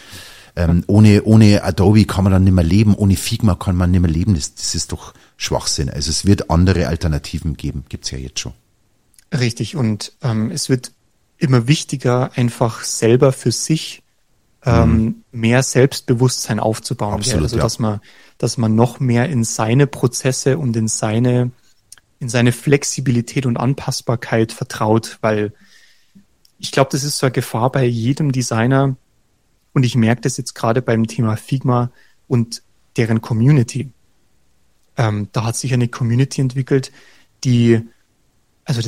ohne Adobe kann man dann nicht mehr leben, ohne Figma kann man nicht mehr leben. Das ist doch Schwachsinn. Also es wird andere Alternativen geben, gibt's ja jetzt schon. Richtig, und es wird immer wichtiger, einfach selber für sich mehr Selbstbewusstsein aufzubauen. Absolut, also ja. dass man noch mehr in seine Prozesse und in seine Flexibilität und Anpassbarkeit vertraut, weil ich glaube, das ist so eine Gefahr bei jedem Designer und ich merke das jetzt gerade beim Thema Figma und deren Community. Da hat sich eine Community entwickelt, das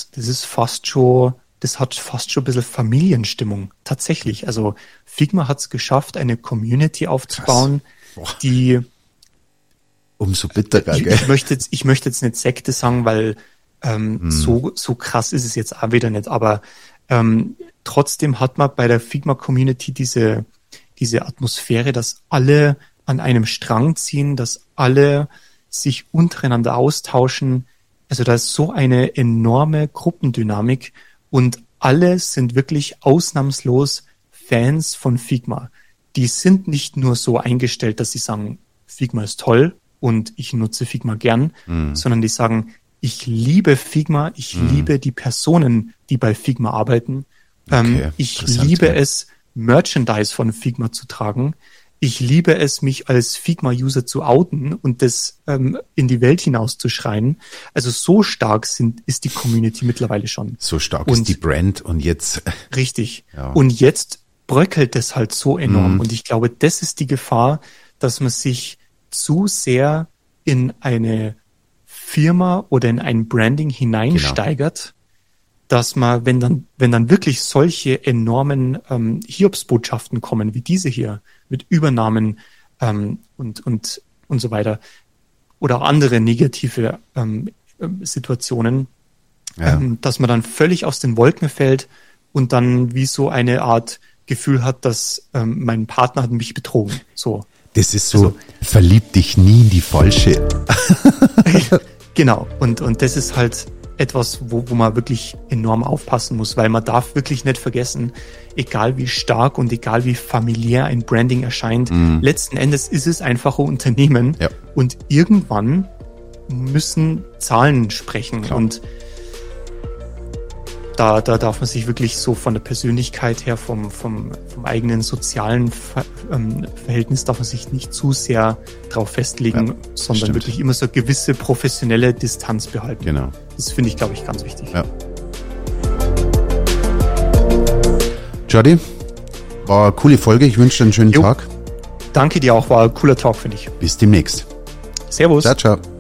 hat fast schon ein bisschen Familienstimmung, tatsächlich. Also Figma hat es geschafft, eine Community aufzubauen, die umso bitterer, gell? Ich möchte jetzt nicht Sekte sagen, weil so krass ist es jetzt auch wieder nicht, aber trotzdem hat man bei der Figma-Community diese Atmosphäre, dass alle an einem Strang ziehen, dass alle sich untereinander austauschen. Also da ist so eine enorme Gruppendynamik und alle sind wirklich ausnahmslos Fans von Figma. Die sind nicht nur so eingestellt, dass sie sagen, Figma ist toll und ich nutze Figma gern, sondern die sagen, ich liebe Figma, ich liebe die Personen, die bei Figma arbeiten. Okay, ich liebe es, Merchandise von Figma zu tragen. Ich liebe es, mich als Figma-User zu outen und das in die Welt hinauszuschreien. Also so stark ist die Community mittlerweile schon. So stark ist die Brand und jetzt... Richtig. Ja. Und jetzt bröckelt es halt so enorm. Und ich glaube, das ist die Gefahr, dass man sich zu sehr in eine Firma oder in ein Branding hineinsteigert, dass man, wenn dann wirklich solche enormen Hiobsbotschaften kommen, wie diese hier, mit Übernahmen und so weiter, oder auch andere negative Situationen, dass man dann völlig aus den Wolken fällt und dann wie so eine Art Gefühl hat, dass mein Partner hat mich betrogen. So. Das ist so, also, verlieb dich nie in die Falsche. Genau, und das ist halt etwas, wo man wirklich enorm aufpassen muss, weil man darf wirklich nicht vergessen, egal wie stark und egal wie familiär ein Branding erscheint, letzten Endes ist es einfach ein Unternehmen und irgendwann müssen Zahlen sprechen. Klar. Und da darf man sich wirklich so von der Persönlichkeit her, vom eigenen sozialen Verhältnis darf man sich nicht zu sehr drauf festlegen, sondern wirklich immer so eine gewisse professionelle Distanz behalten. Genau. Das finde ich, glaube ich, ganz wichtig. Ja. Jordi, war eine coole Folge. Ich wünsche dir einen schönen Tag. Danke dir auch, war ein cooler Talk, finde ich. Bis demnächst. Servus. Ciao, ciao.